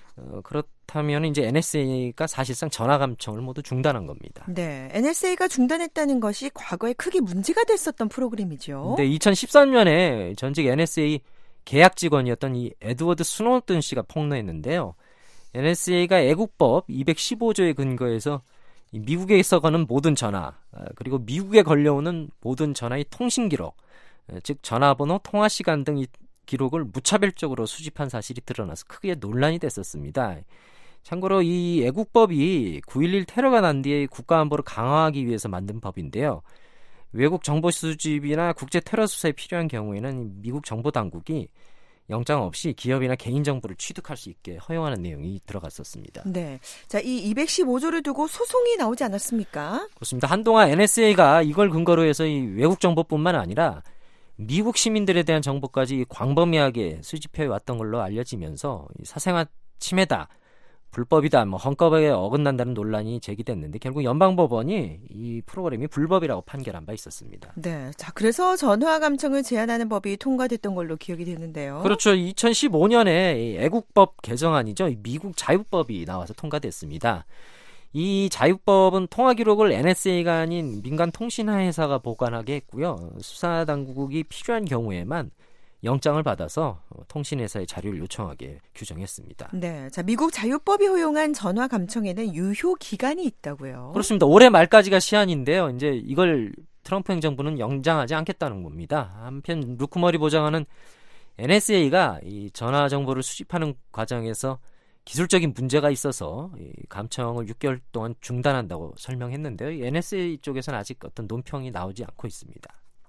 그렇다면 이제 NSA가 사실상 전화 감청을 모두 중단한 겁니다. 네, NSA가 중단했다는 것이 과거에 크게 문제가 됐었던 프로그램이죠. 네, 2013년에 전직 NSA 계약 직원이었던 이 에드워드 스노든 씨가 폭로했는데요. NSA가 애국법 215조에 근거해서 미국에서 거는 모든 전화, 그리고 미국에 걸려오는 모든 전화의 통신 기록, 즉 전화번호, 통화시간 등 이 기록을 무차별적으로 수집한 사실이 드러나서 크게 논란이 됐었습니다. 참고로 이 애국법이 9.11 테러가 난 뒤에 국가안보를 강화하기 위해서 만든 법인데요. 외국 정보 수집이나 국제 테러 수사에 필요한 경우에는 미국 정보당국이 영장 없이 기업이나 개인 정보를 취득할 수 있게 허용하는 내용이 들어갔었습니다. 네, 자, 이 215조를 두고 소송이 나오지 않았습니까? 그렇습니다. 한동안 NSA가 이걸 근거로 해서 이 외국 정보뿐만 아니라 미국 시민들에 대한 정보까지 광범위하게 수집해 왔던 걸로 알려지면서 사생활 침해다, 불법이다, 헌법에 어긋난다는 논란이 제기됐는데 결국 연방법원이 이 프로그램이 불법이라고 판결한 바 있었습니다. 네, 자, 그래서 전화 감청을 제한하는 법이 통과됐던 걸로 기억이 되는데요. 그렇죠. 2015년에 애국법 개정안이죠. 미국 자유법이 나와서 통과됐습니다. 이 자유법은 통화 기록을 NSA가 아닌 민간 통신 회사가 보관하게 했고요. 수사 당국이 필요한 경우에만 영장을 받아서 통신회사의 자료를 요청하게 규정했습니다. 네, 자, 미국 자유법이 허용한 전화 감청에는 유효 기간이 있다고요. 그렇습니다. 올해 말까지가 시한인데요. 이제 이걸 트럼프 행정부는 연장하지 않겠다는 겁니다. 한편 루크머리 보좌관은 NSA가 이 전화 정보를 수집하는 과정에서 기술적인 문제가 있어서 이 감청을 6개월 동안 중단한다고 설명했는데요. NSA 쪽에서는 아직 어떤 논평이 나오지 않고 있습니다.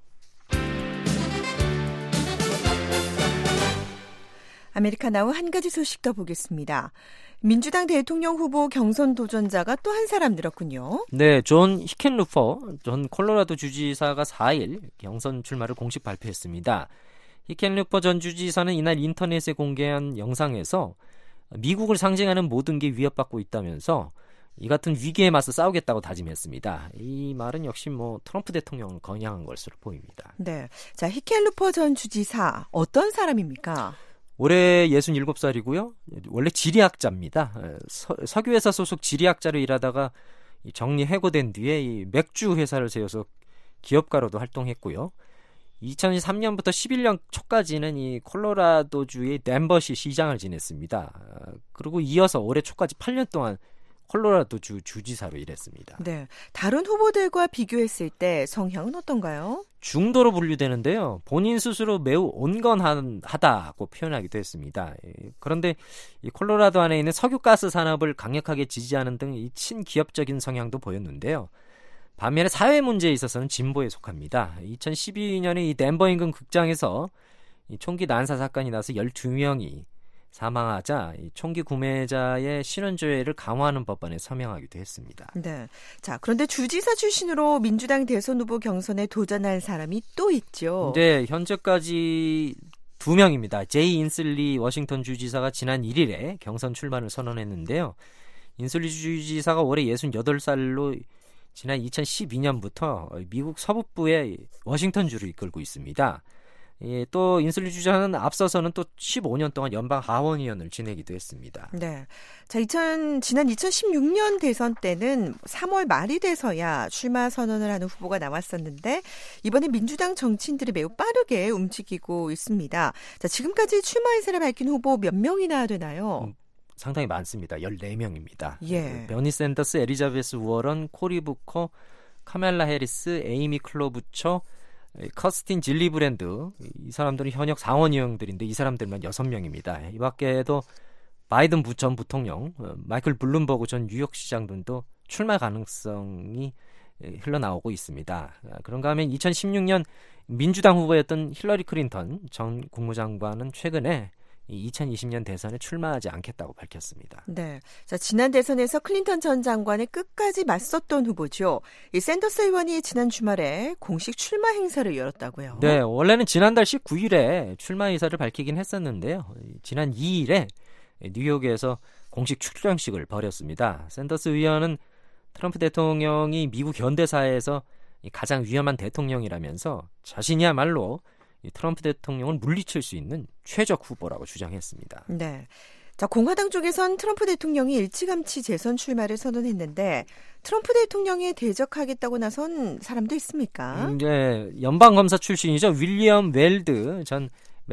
아메리카나우 한 가지 소식 더 보겠습니다. 민주당 대통령 후보 경선 도전자가 또 한 사람 늘었군요. 네, 존 히켄루퍼 전 콜로라도 주지사가 4일 경선 출마를 공식 발표했습니다. 히켄루퍼 전 주지사는 이날 인터넷에 공개한 영상에서 미국을 상징하는 모든 게 위협받고 있다면서 이 같은 위기에 맞서 싸우겠다고 다짐했습니다. 이 말은 역시 트럼프 대통령을 거냥한 것으로 보입니다. 네, 자, 히켄루퍼 전 주지사 어떤 사람입니까? 올해 67살이고요. 원래 지리학자입니다. 석유회사 소속 지리학자로 일하다가 정리해고된 뒤에 이 맥주 회사를 세워서 기업가로도 활동했고요. 2003년부터 11년 초까지는 이 콜로라도주의 덴버시 시장을 지냈습니다. 그리고 이어서 올해 초까지 8년 동안 콜로라도주 주지사로 일했습니다. 네, 다른 후보들과 비교했을 때 성향은 어떤가요? 중도로 분류되는데요. 본인 스스로 매우 온건하다고 표현하기도 했습니다. 그런데 이 콜로라도 안에 있는 석유가스 산업을 강력하게 지지하는 등 이 친기업적인 성향도 보였는데요. 반면에 사회 문제에 있어서는 진보에 속합니다. 2012년에 이 덴버 인근 극장에서 이 총기 난사 사건이 나서 12명이 사망하자 이 총기 구매자의 신원조회를 강화하는 법안에 서명하기도 했습니다. 네, 자, 그런데 주지사 출신으로 민주당 대선 후보 경선에 도전한 사람이 또 있죠. 네, 현재까지 두 명입니다. 제이 인슬리 워싱턴 주지사가 지난 1일에 경선 출마를 선언했는데요. 인슬리 주지사가 올해 68살로 지난 2012년부터 미국 서북부의 워싱턴주를 이끌고 있습니다. 또 인슬리 주지사는 앞서서는 또 15년 동안 연방 하원의원을 지내기도 했습니다. 네. 자, 지난 2016년 대선 때는 3월 말이 돼서야 출마 선언을 하는 후보가 나왔었는데 이번에 민주당 정치인들이 매우 빠르게 움직이고 있습니다. 자, 지금까지 출마 의사를 밝힌 후보 몇 명이나 되나요? 상당히 많습니다. 14명입니다. 예. 버니 샌더스, 엘리자베스 워런, 코리 부커, 카멜라 해리스, 에이미 클로부처, 커스틴 질리브랜드, 이 사람들은 현역 상원의원들인데 이 사람들만 6명입니다. 이 밖에도 바이든 전 부통령, 마이클 블룸버그 전 뉴욕시장 등도 출마 가능성이 흘러나오고 있습니다. 그런가 하면 2016년 민주당 후보였던 힐러리 클린턴 전 국무장관은 최근에 2020년 대선에 출마하지 않겠다고 밝혔습니다. 네. 자, 지난 대선에서 클린턴 전 장관의 끝까지 맞섰던 후보죠. 이 샌더스 의원이 지난 주말에 공식 출마 행사를 열었다고요. 네, 원래는 지난달 19일에 출마 의사를 밝히긴 했었는데요. 지난 2일에 뉴욕에서 공식 출정식을 벌였습니다. 샌더스 의원은 트럼프 대통령이 미국 현대사에서 가장 위험한 대통령이라면서 자신이야말로 트럼프 대통령을 물리칠 수 있는 최적 후보라고 주장했습니다. 네. 자, 공화당 쪽에선 트럼프 대통령이 일찌감치 재선 출마를 선언했는데 트럼프 대통령에 대적하겠다고 나선 사람도 있습니까? 이제 연방검사 출신이죠. 윌리엄 웰드 전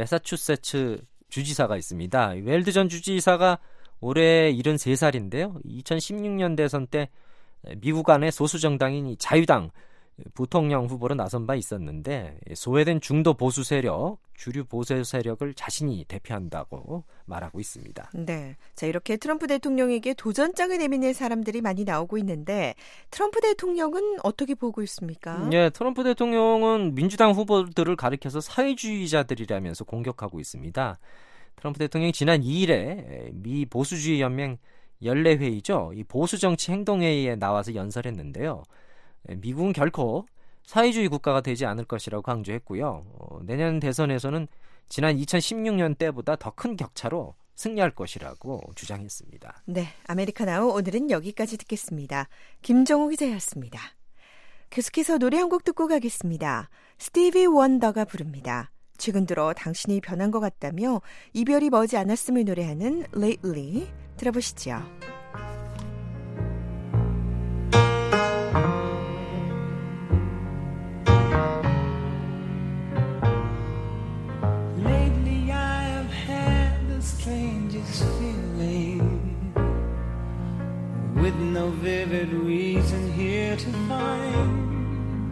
매사추세츠 주지사가 있습니다. 웰드 전 주지사가 올해 73살인데요. 2016년 대선 때 미국 안의 소수 정당인 자유당 부통령 후보로 나선 바 있었는데 소외된 중도 보수 세력, 주류 보수 세력을 자신이 대표한다고 말하고 있습니다. 네, 자 이렇게 트럼프 대통령에게 도전장을 내미는 사람들이 많이 나오고 있는데 트럼프 대통령은 어떻게 보고 있습니까? 네, 트럼프 대통령은 민주당 후보들을 가리켜서 사회주의자들이라면서 공격하고 있습니다. 트럼프 대통령이 지난 2일에 미 보수주의 연맹 연례회의죠. 이 보수정치 행동회의에 나와서 연설했는데요. 미국은 결코 사회주의 국가가 되지 않을 것이라고 강조했고요. 내년 대선에서는 지난 2016년 때보다 더 큰 격차로 승리할 것이라고 주장했습니다. 네, 아메리카나우 오늘은 여기까지 듣겠습니다. 김정우 기자였습니다. 계속해서 노래 한 곡 듣고 가겠습니다. 스티비 원더가 부릅니다. 최근 들어 당신이 변한 것 같다며 이별이 머지 않았음을 노래하는 Lately 들어보시죠. With no vivid reason here to find,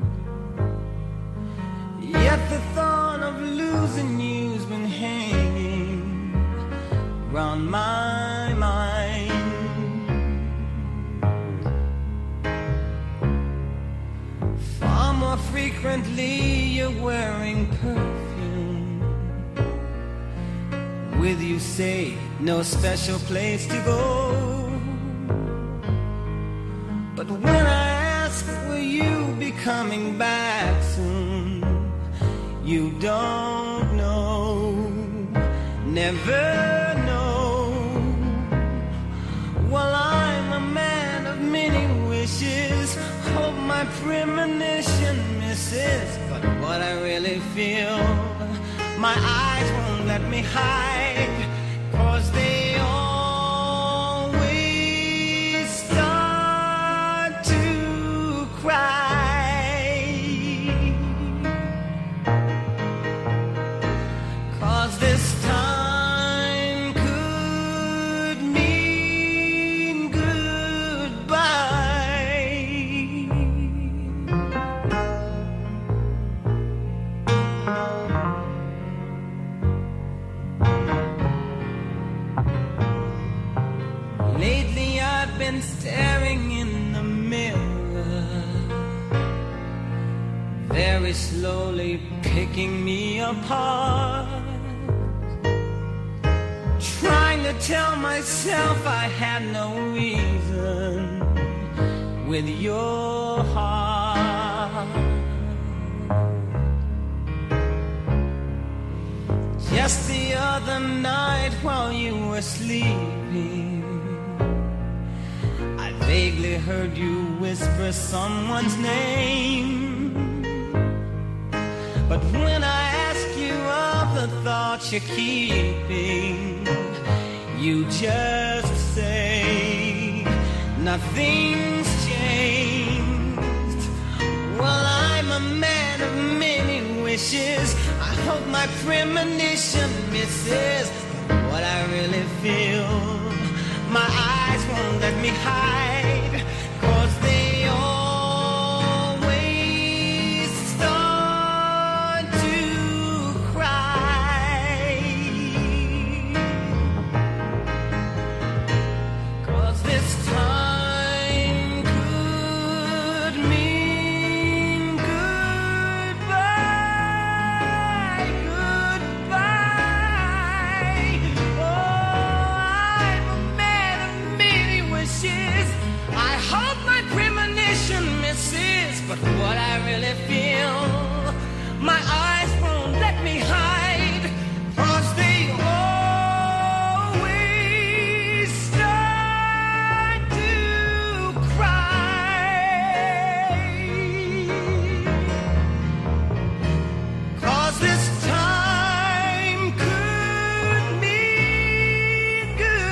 yet the thought of losing you's been hanging round my mind. Far more frequently you're wearing perfume. With you say no special place to go. But when I ask, will you be coming back soon? You don't know, never know. Well, I'm a man of many wishes, hope my premonition misses. But what I really feel, my eyes won't let me hide, 'cause they always start to cry. 'Cause this time could mean goodbye. Lately I've been staring in the mirror, very slowly picking me apart, trying to tell myself I had no reason with your heart. Just other night while you were sleeping, I vaguely heard you whisper someone's name. But when I ask you of the thoughts you're keeping, you just say nothing's changed. Well, I'm a man of many wishes. I hope my premonition misses what I really feel. My eyes won't let me hide, 'cause they always start to cry. 'Cause this time could mean goodbye, goodbye. Oh, I'm a man of many wishes. I hope my premonition misses, but what I really feel, my eyes won't let me hide, 'cause they always start to cry. 'Cause this time could mean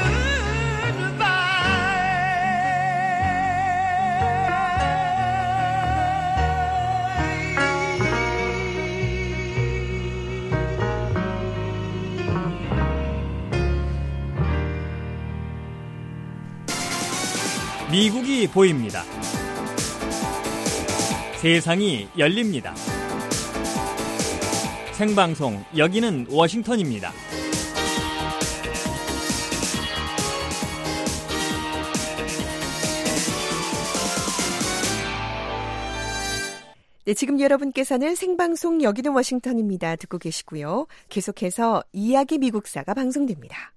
미국이 보입니다. 세상이 열립니다. 생방송, 여기는 워싱턴입니다. 네, 지금 여러분께서는 생방송 여기는 워싱턴입니다. 듣고 계시고요. 계속해서 이야기 미국사가 방송됩니다.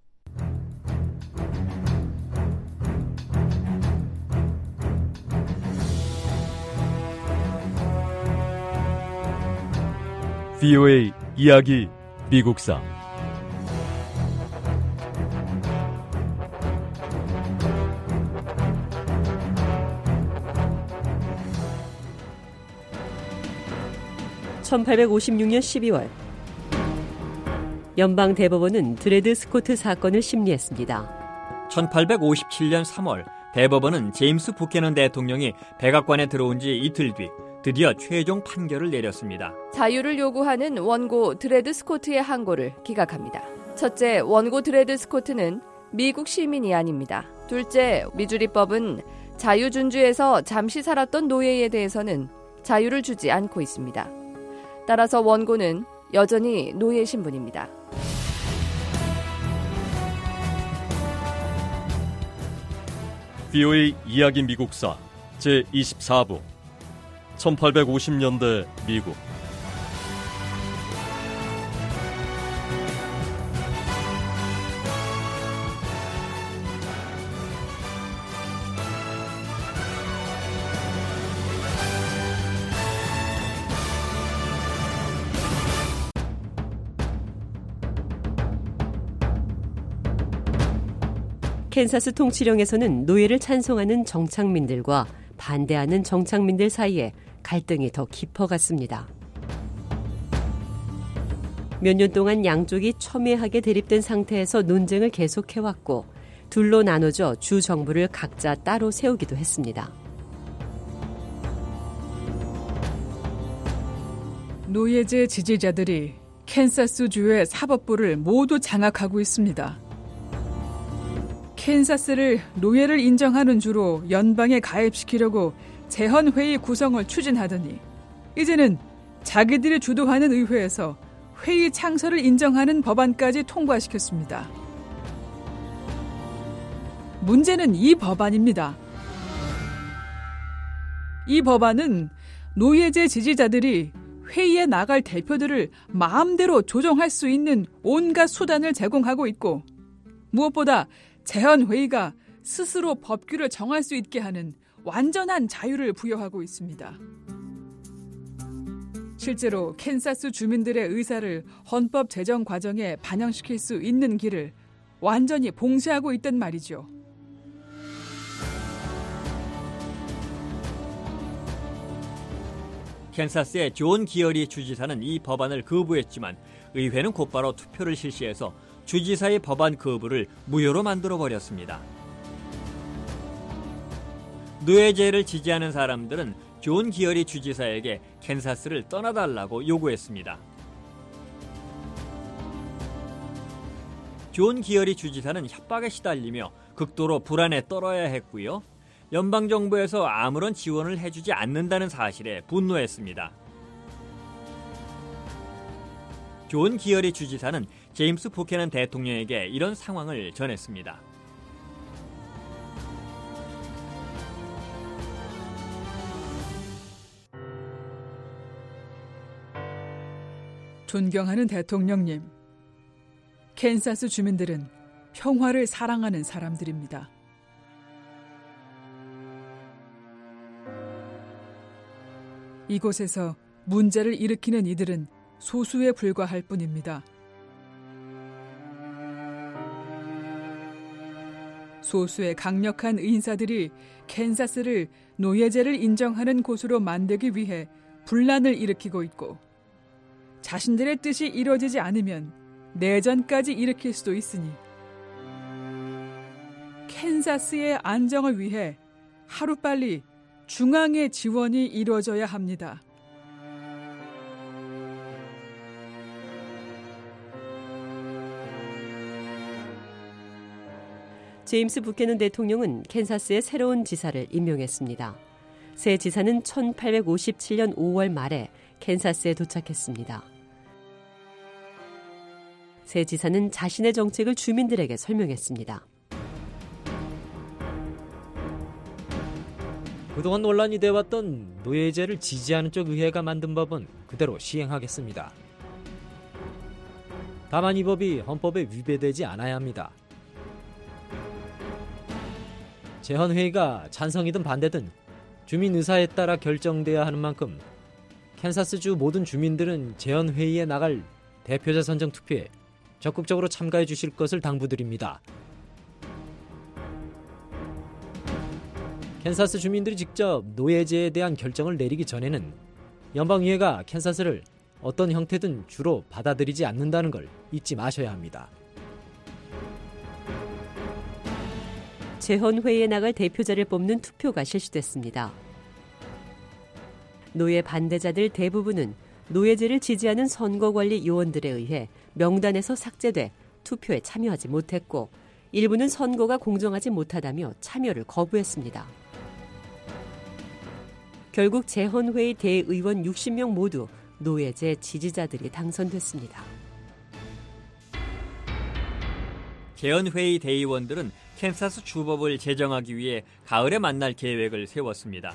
VOA 이야기 미국사. (1856년 12월) 연방 대법원은 드레드 스코트 사건을 심리했습니다. 1857년 3월 대법원은 제임스 부캐넌 대통령이 백악관에 들어온 지 이틀 뒤 드디어 최종 판결을 내렸습니다. 자유를 요구하는 원고 드레드 스코트의 항고를 기각합니다. 첫째, 원고 드레드 스코트는 미국 시민이 아닙니다. 둘째, 미주리법은 자유준주에서 잠시 살았던 노예에 대해서는 자유를 주지 않고 있습니다. 따라서 원고는 여전히 노예 신분입니다. VOA 이야기 미국사 제24부 1850년대 미국. 캔사스 통치령에서는 노예를 찬송하는 정착민들과 반대하는 정착민들 사이에 갈등이 더 깊어갔습니다. 몇 년 동안 양쪽이 첨예하게 대립된 상태에서 논쟁을 계속해왔고 둘로 나눠져 주 정부를 각자 따로 세우기도 했습니다. 노예제 지지자들이 캔사스주의 사법부를 모두 장악하고 있습니다. 캔사스를 노예를 인정하는 주로 연방에 가입시키려고 재헌회의 구성을 추진하더니 이제는 자기들이 주도하는 의회에서 회의 창설을 인정하는 법안까지 통과시켰습니다. 문제는 이 법안입니다. 이 법안은 노예제 지지자들이 회의에 나갈 대표들을 마음대로 조정할 수 있는 온갖 수단을 제공하고 있고 무엇보다 재헌회의가 스스로 법규를 정할 수 있게 하는 완전한 자유를 부여하고 있습니다. 실제로 캔사스 주민들의 의사를 헌법 제정 과정에 반영시킬 수 있는 길을 완전히 봉쇄하고 있단 말이죠. 캔사스의 존 기어리 주지사는 이 법안을 거부했지만 의회는 곧바로 투표를 실시해서 주지사의 법안 거부를 무효로 만들어버렸습니다. 노예제를 지지하는 사람들은 존 기어리 주지사에게 캔사스를 떠나달라고 요구했습니다. 존 기어리 주지사는 협박에 시달리며 극도로 불안에 떨어야 했고요. 연방정부에서 아무런 지원을 해주지 않는다는 사실에 분노했습니다. 존 기어리 주지사는 제임스 부캐넌 대통령에게 이런 상황을 전했습니다. 존경하는 대통령님, 캔사스 주민들은 평화를 사랑하는 사람들입니다. 이곳에서 문제를 일으키는 이들은 소수에 불과할 뿐입니다. 소수의 강력한 인사들이 캔사스를 노예제를 인정하는 곳으로 만들기 위해 분란을 일으키고 있고, 자신들의 뜻이 이루어지지 않으면 내전까지 일으킬 수도 있으니 캔사스의 안정을 위해 하루빨리 중앙의 지원이 이루어져야 합니다. 제임스 부캐넌 대통령은 캔사스의 새로운 지사를 임명했습니다. 새 지사는 1857년 5월 말에 캔사스에 도착했습니다. 새 지사는 자신의 정책을 주민들에게 설명했습니다. 그동안 논란이 돼왔던 노예제를 지지하는 쪽 의회가 만든 법은 그대로 시행하겠습니다. 다만 이 법이 헌법에 위배되지 않아야 합니다. 재헌회의가 찬성이든 반대든 주민 의사에 따라 결정돼야 하는 만큼 캔사스주 모든 주민들은 재헌회의에 나갈 대표자 선정 투표에 적극적으로 참가해 주실 것을 당부드립니다. 캔사스 주민들이 직접 노예제에 대한 결정을 내리기 전에는 연방의회가 캔사스를 어떤 형태든 주로 받아들이지 않는다는 걸 잊지 마셔야 합니다. 재헌회의에 나갈 대표자를 뽑는 투표가 실시됐습니다. 노예 반대자들 대부분은 노예제를 지지하는 선거관리 요원들에 의해 명단에서 삭제돼 투표에 참여하지 못했고, 일부는 선거가 공정하지 못하다며 참여를 거부했습니다. 결국 재헌회의 대의원 60명 모두 노예제 지지자들이 당선됐습니다. 재헌회의 대의원들은 캔사스 주법을 제정하기 위해 가을에 만날 계획을 세웠습니다.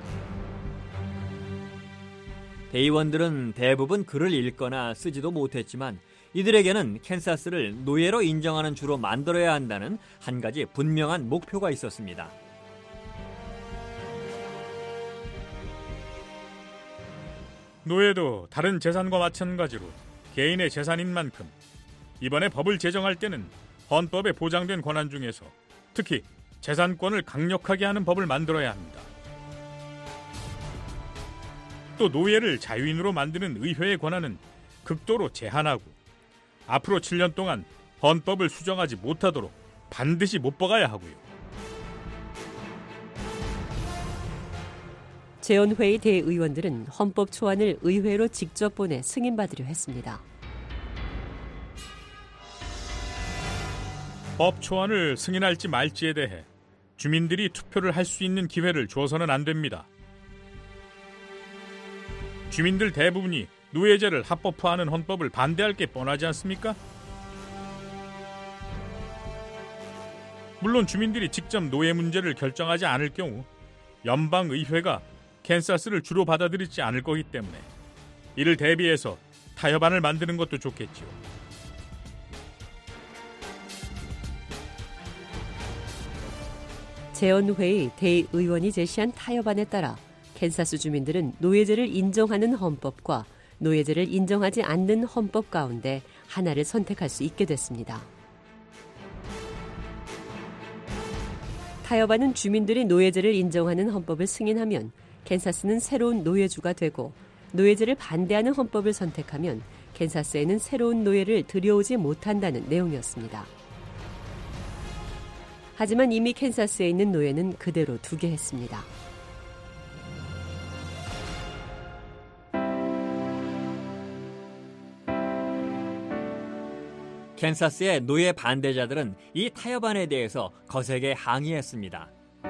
대의원들은 대부분 글을 읽거나 쓰지도 못했지만 이들에게는 캔사스를 노예로 인정하는 주로 만들어야 한다는 한 가지 분명한 목표가 있었습니다. 노예도 다른 재산과 마찬가지로 개인의 재산인 만큼 이번에 법을 제정할 때는 헌법에 보장된 권한 중에서 특히 재산권을 강력하게 하는 법을 만들어야 합니다. 또 노예를 자유인으로 만드는 의회의 권한은 극도로 제한하고 앞으로 7년 동안 헌법을 수정하지 못하도록 반드시 못 박아야 하고요. 재헌회의 대의원들은 헌법 초안을 의회로 직접 보내 승인받으려 했습니다. 법 초안을 승인할지 말지에 대해 주민들이 투표를 할 수 있는 기회를 줘서는 안 됩니다. 주민들 대부분이 노예제를 합법화하는 헌법을 반대할 게 뻔하지 않습니까? 물론 주민들이 직접 노예 문제를 결정하지 않을 경우 연방의회가 캔사스를 주로 받아들이지 않을 거기 때문에 이를 대비해서 타협안을 만드는 것도 좋겠지요. 재헌회의 대의원이 제시한 타협안에 따라 캔사스 주민들은 노예제를 인정하는 헌법과 노예제를 인정하지 않는 헌법 가운데 하나를 선택할 수 있게 됐습니다. 타협하는 주민들이 노예제를 인정하는 헌법을 승인하면 캔사스는 새로운 노예주가 되고, 노예제를 반대하는 헌법을 선택하면 캔사스에는 새로운 노예를 들여오지 못한다는 내용이었습니다. 하지만 이미 캔사스에 있는 노예는 그대로 두게 했습니다. 캔사스의 노예 반대자들은 이 타협안에 대해서 거세게 항의했습니다.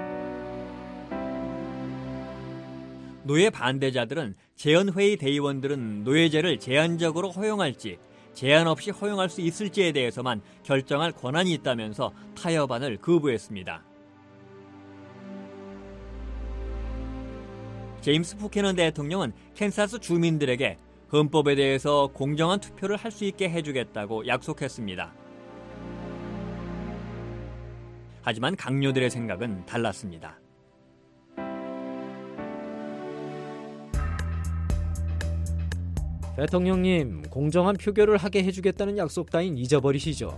노예 반대자들은 재헌회의 대의원들은 노예제를 제한적으로 허용할지 제한 없이 허용할 수 있을지에 대해서만 결정할 권한이 있다면서 타협안을 거부했습니다. 제임스 부캐넌 대통령은 캔사스 주민들에게 헌법에 대해서 공정한 투표를 할 수 있게 해주겠다고 약속했습니다. 하지만 강요들의 생각은 달랐습니다. 대통령님, 공정한 표결을 하게 해주겠다는 약속 따윈 잊어버리시죠.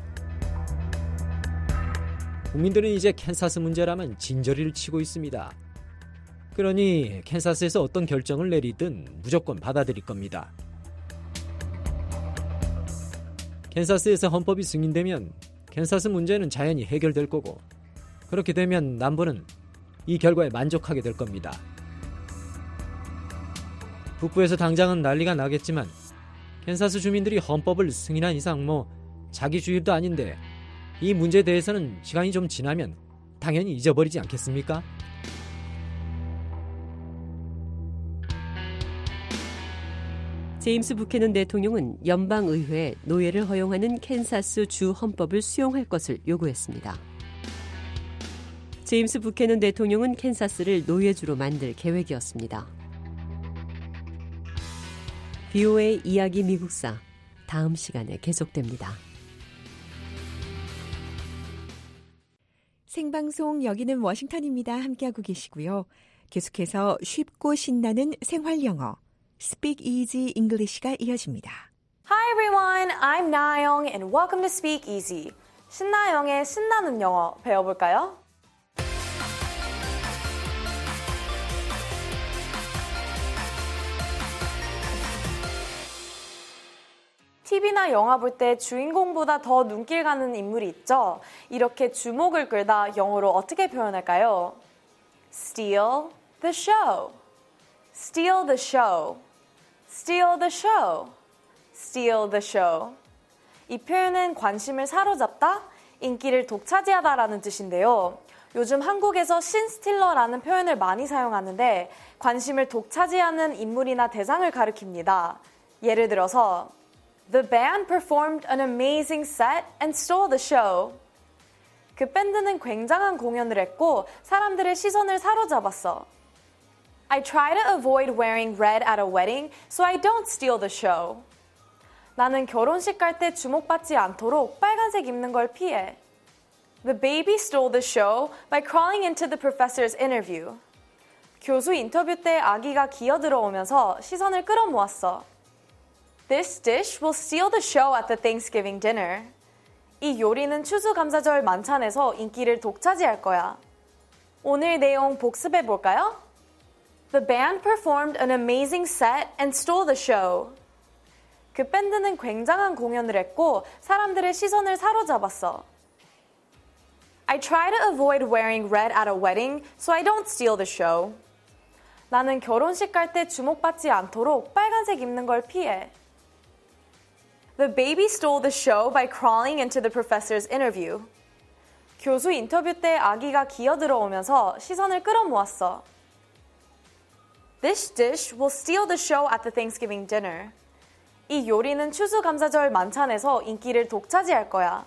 국민들은 이제 캔사스 문제라면 진저리를 치고 있습니다. 그러니 캔사스에서 어떤 결정을 내리든 무조건 받아들일 겁니다. 캔사스에서 헌법이 승인되면 캔사스 문제는 자연히 해결될 거고, 그렇게 되면 남부는 이 결과에 만족하게 될 겁니다. 북부에서 당장은 난리가 나겠지만 캔사스 주민들이 헌법을 승인한 이상 자기 주일도 아닌데 이 문제에 대해서는 시간이 좀 지나면 당연히 잊어버리지 않겠습니까? 제임스 부캐넌 대통령은 연방의회에 노예를 허용하는 캔사스 주 헌법을 수용할 것을 요구했습니다. 제임스 부캐넌 대통령은 캔사스를 노예주로 만들 계획이었습니다. VOA 이야기 미국사, 다음 시간에 계속됩니다. 생방송 여기는 워싱턴입니다. 함께하고 계시고요. 계속해서 쉽고 신나는 생활영어 Speak Easy English가 이어집니다. Hi everyone, I'm 나영 and welcome to Speak Easy. 신나영의 신나는 영어 배워볼까요? TV나 영화 볼 때 주인공보다 더 눈길 가는 인물이 있죠? 이렇게 주목을 끌다 영어로 어떻게 표현할까요? Steal the show. Steal the show. Steal the show. Steal the show. 이 표현은 관심을 사로잡다, 인기를 독차지하다라는 뜻인데요. 요즘 한국에서 신스틸러라는 표현을 많이 사용하는데 관심을 독차지하는 인물이나 대상을 가리킵니다. 예를 들어서 The band performed an amazing set and stole the show. 그 밴드는 굉장한 공연을 했고 사람들의 시선을 사로잡았어. I try to avoid wearing red at a wedding so I don't steal the show. 나는 결혼식 갈 때 주목받지 않도록 빨간색 입는 걸 피해. The baby stole the show by crawling into the professor's interview. 교수 인터뷰 때 아기가 기어들어오면서 시선을 끌어모았어. This dish will steal the show at the Thanksgiving dinner. 이 요리는 추수감사절 만찬에서 인기를 독차지할 거야. 오늘 내용 복습해 볼까요? The band performed an amazing set and stole the show. 그 밴드는 굉장한 공연을 했고 사람들의 시선을 사로잡았어. I try to avoid wearing red at a wedding so I don't steal the show. 나는 결혼식 갈 때 주목받지 않도록 빨간색 입는 걸 피해. The baby stole the show by crawling into the professor's interview. 교수 인터뷰 때 아기가 기어들어오면서 시선을 끌어모았어. This dish will steal the show at the Thanksgiving dinner. 이 요리는 추수감사절 만찬에서 인기를 독차지할 거야.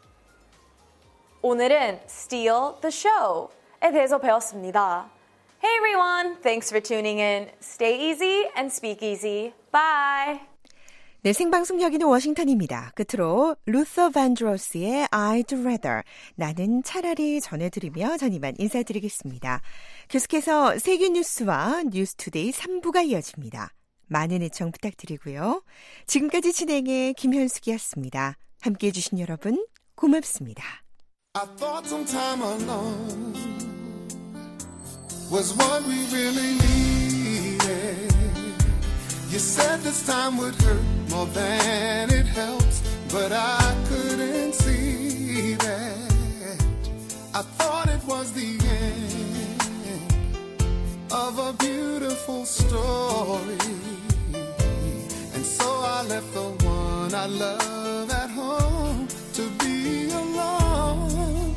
오늘은 steal the show에 대해서 배웠습니다. Hey everyone, thanks for tuning in. Stay easy and speak easy. Bye! 네, 생방송 여기는 워싱턴입니다. 끝으로 루터 반드로스의 I'd rather, 나는 차라리 전해드리며 전 이만 인사드리겠습니다. 계속해서 세계 뉴스와 뉴스투데이 3부가 이어집니다. 많은 애청 부탁드리고요. 지금까지 진행의 김현숙이었습니다. 함께해 주신 여러분 고맙습니다. I thought some time alone was what we really needed. You said this time would hurt more than it helps, but I couldn't see that. I thought it was the end of a beautiful story, and so I left the one I love at home to be alone.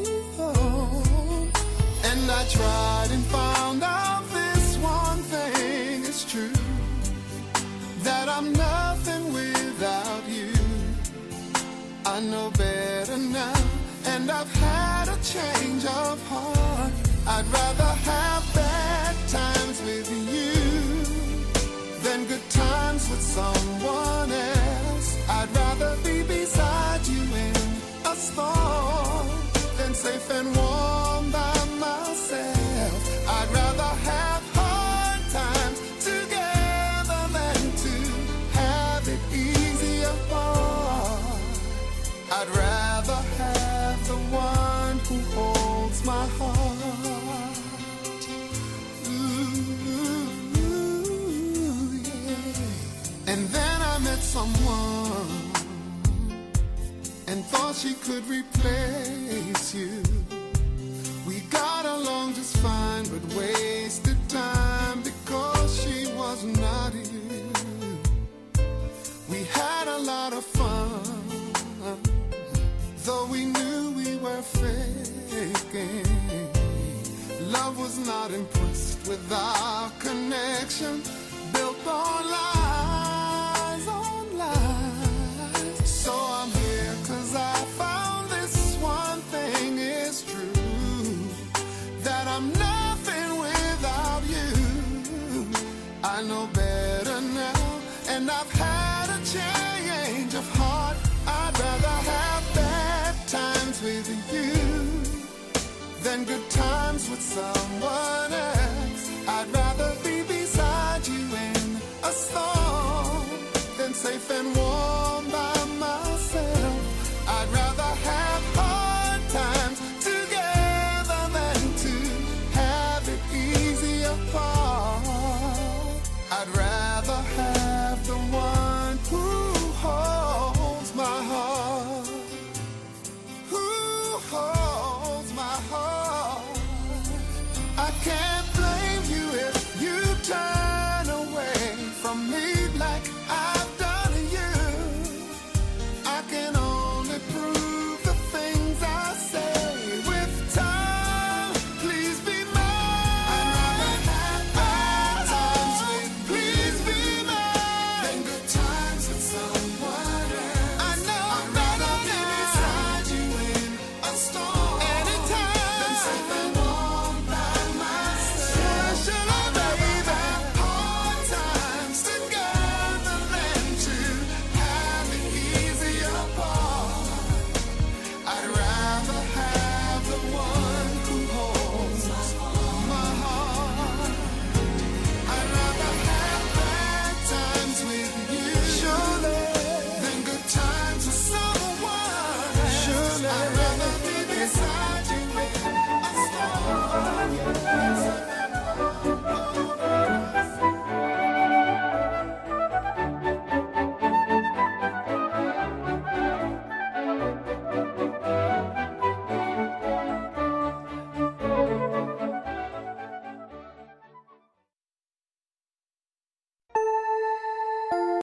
And I tried and found out this one thing is true, that I'm nothing without you. I know better now, and I've had a change of heart. I'd rather have bad times with you than good times with someone else. I'd rather be beside you in a storm than safe and warm by myself. I'd rather have hard times together than to have it easy apart. I'd rather have the one who holds my heart. And then I met someone and thought she could replace you. We got along just fine, but wasted time because she was not you. We had a lot of fun, though we knew we were faking. Love was not impressed with our connection, built on lies. So I'm here 'cause I found this one thing is true, that I'm nothing without you. I know better now, and I've had a change of heart. I'd rather have bad times with you than good times with someone else. I'd rather be beside you in a storm than safe and warm by my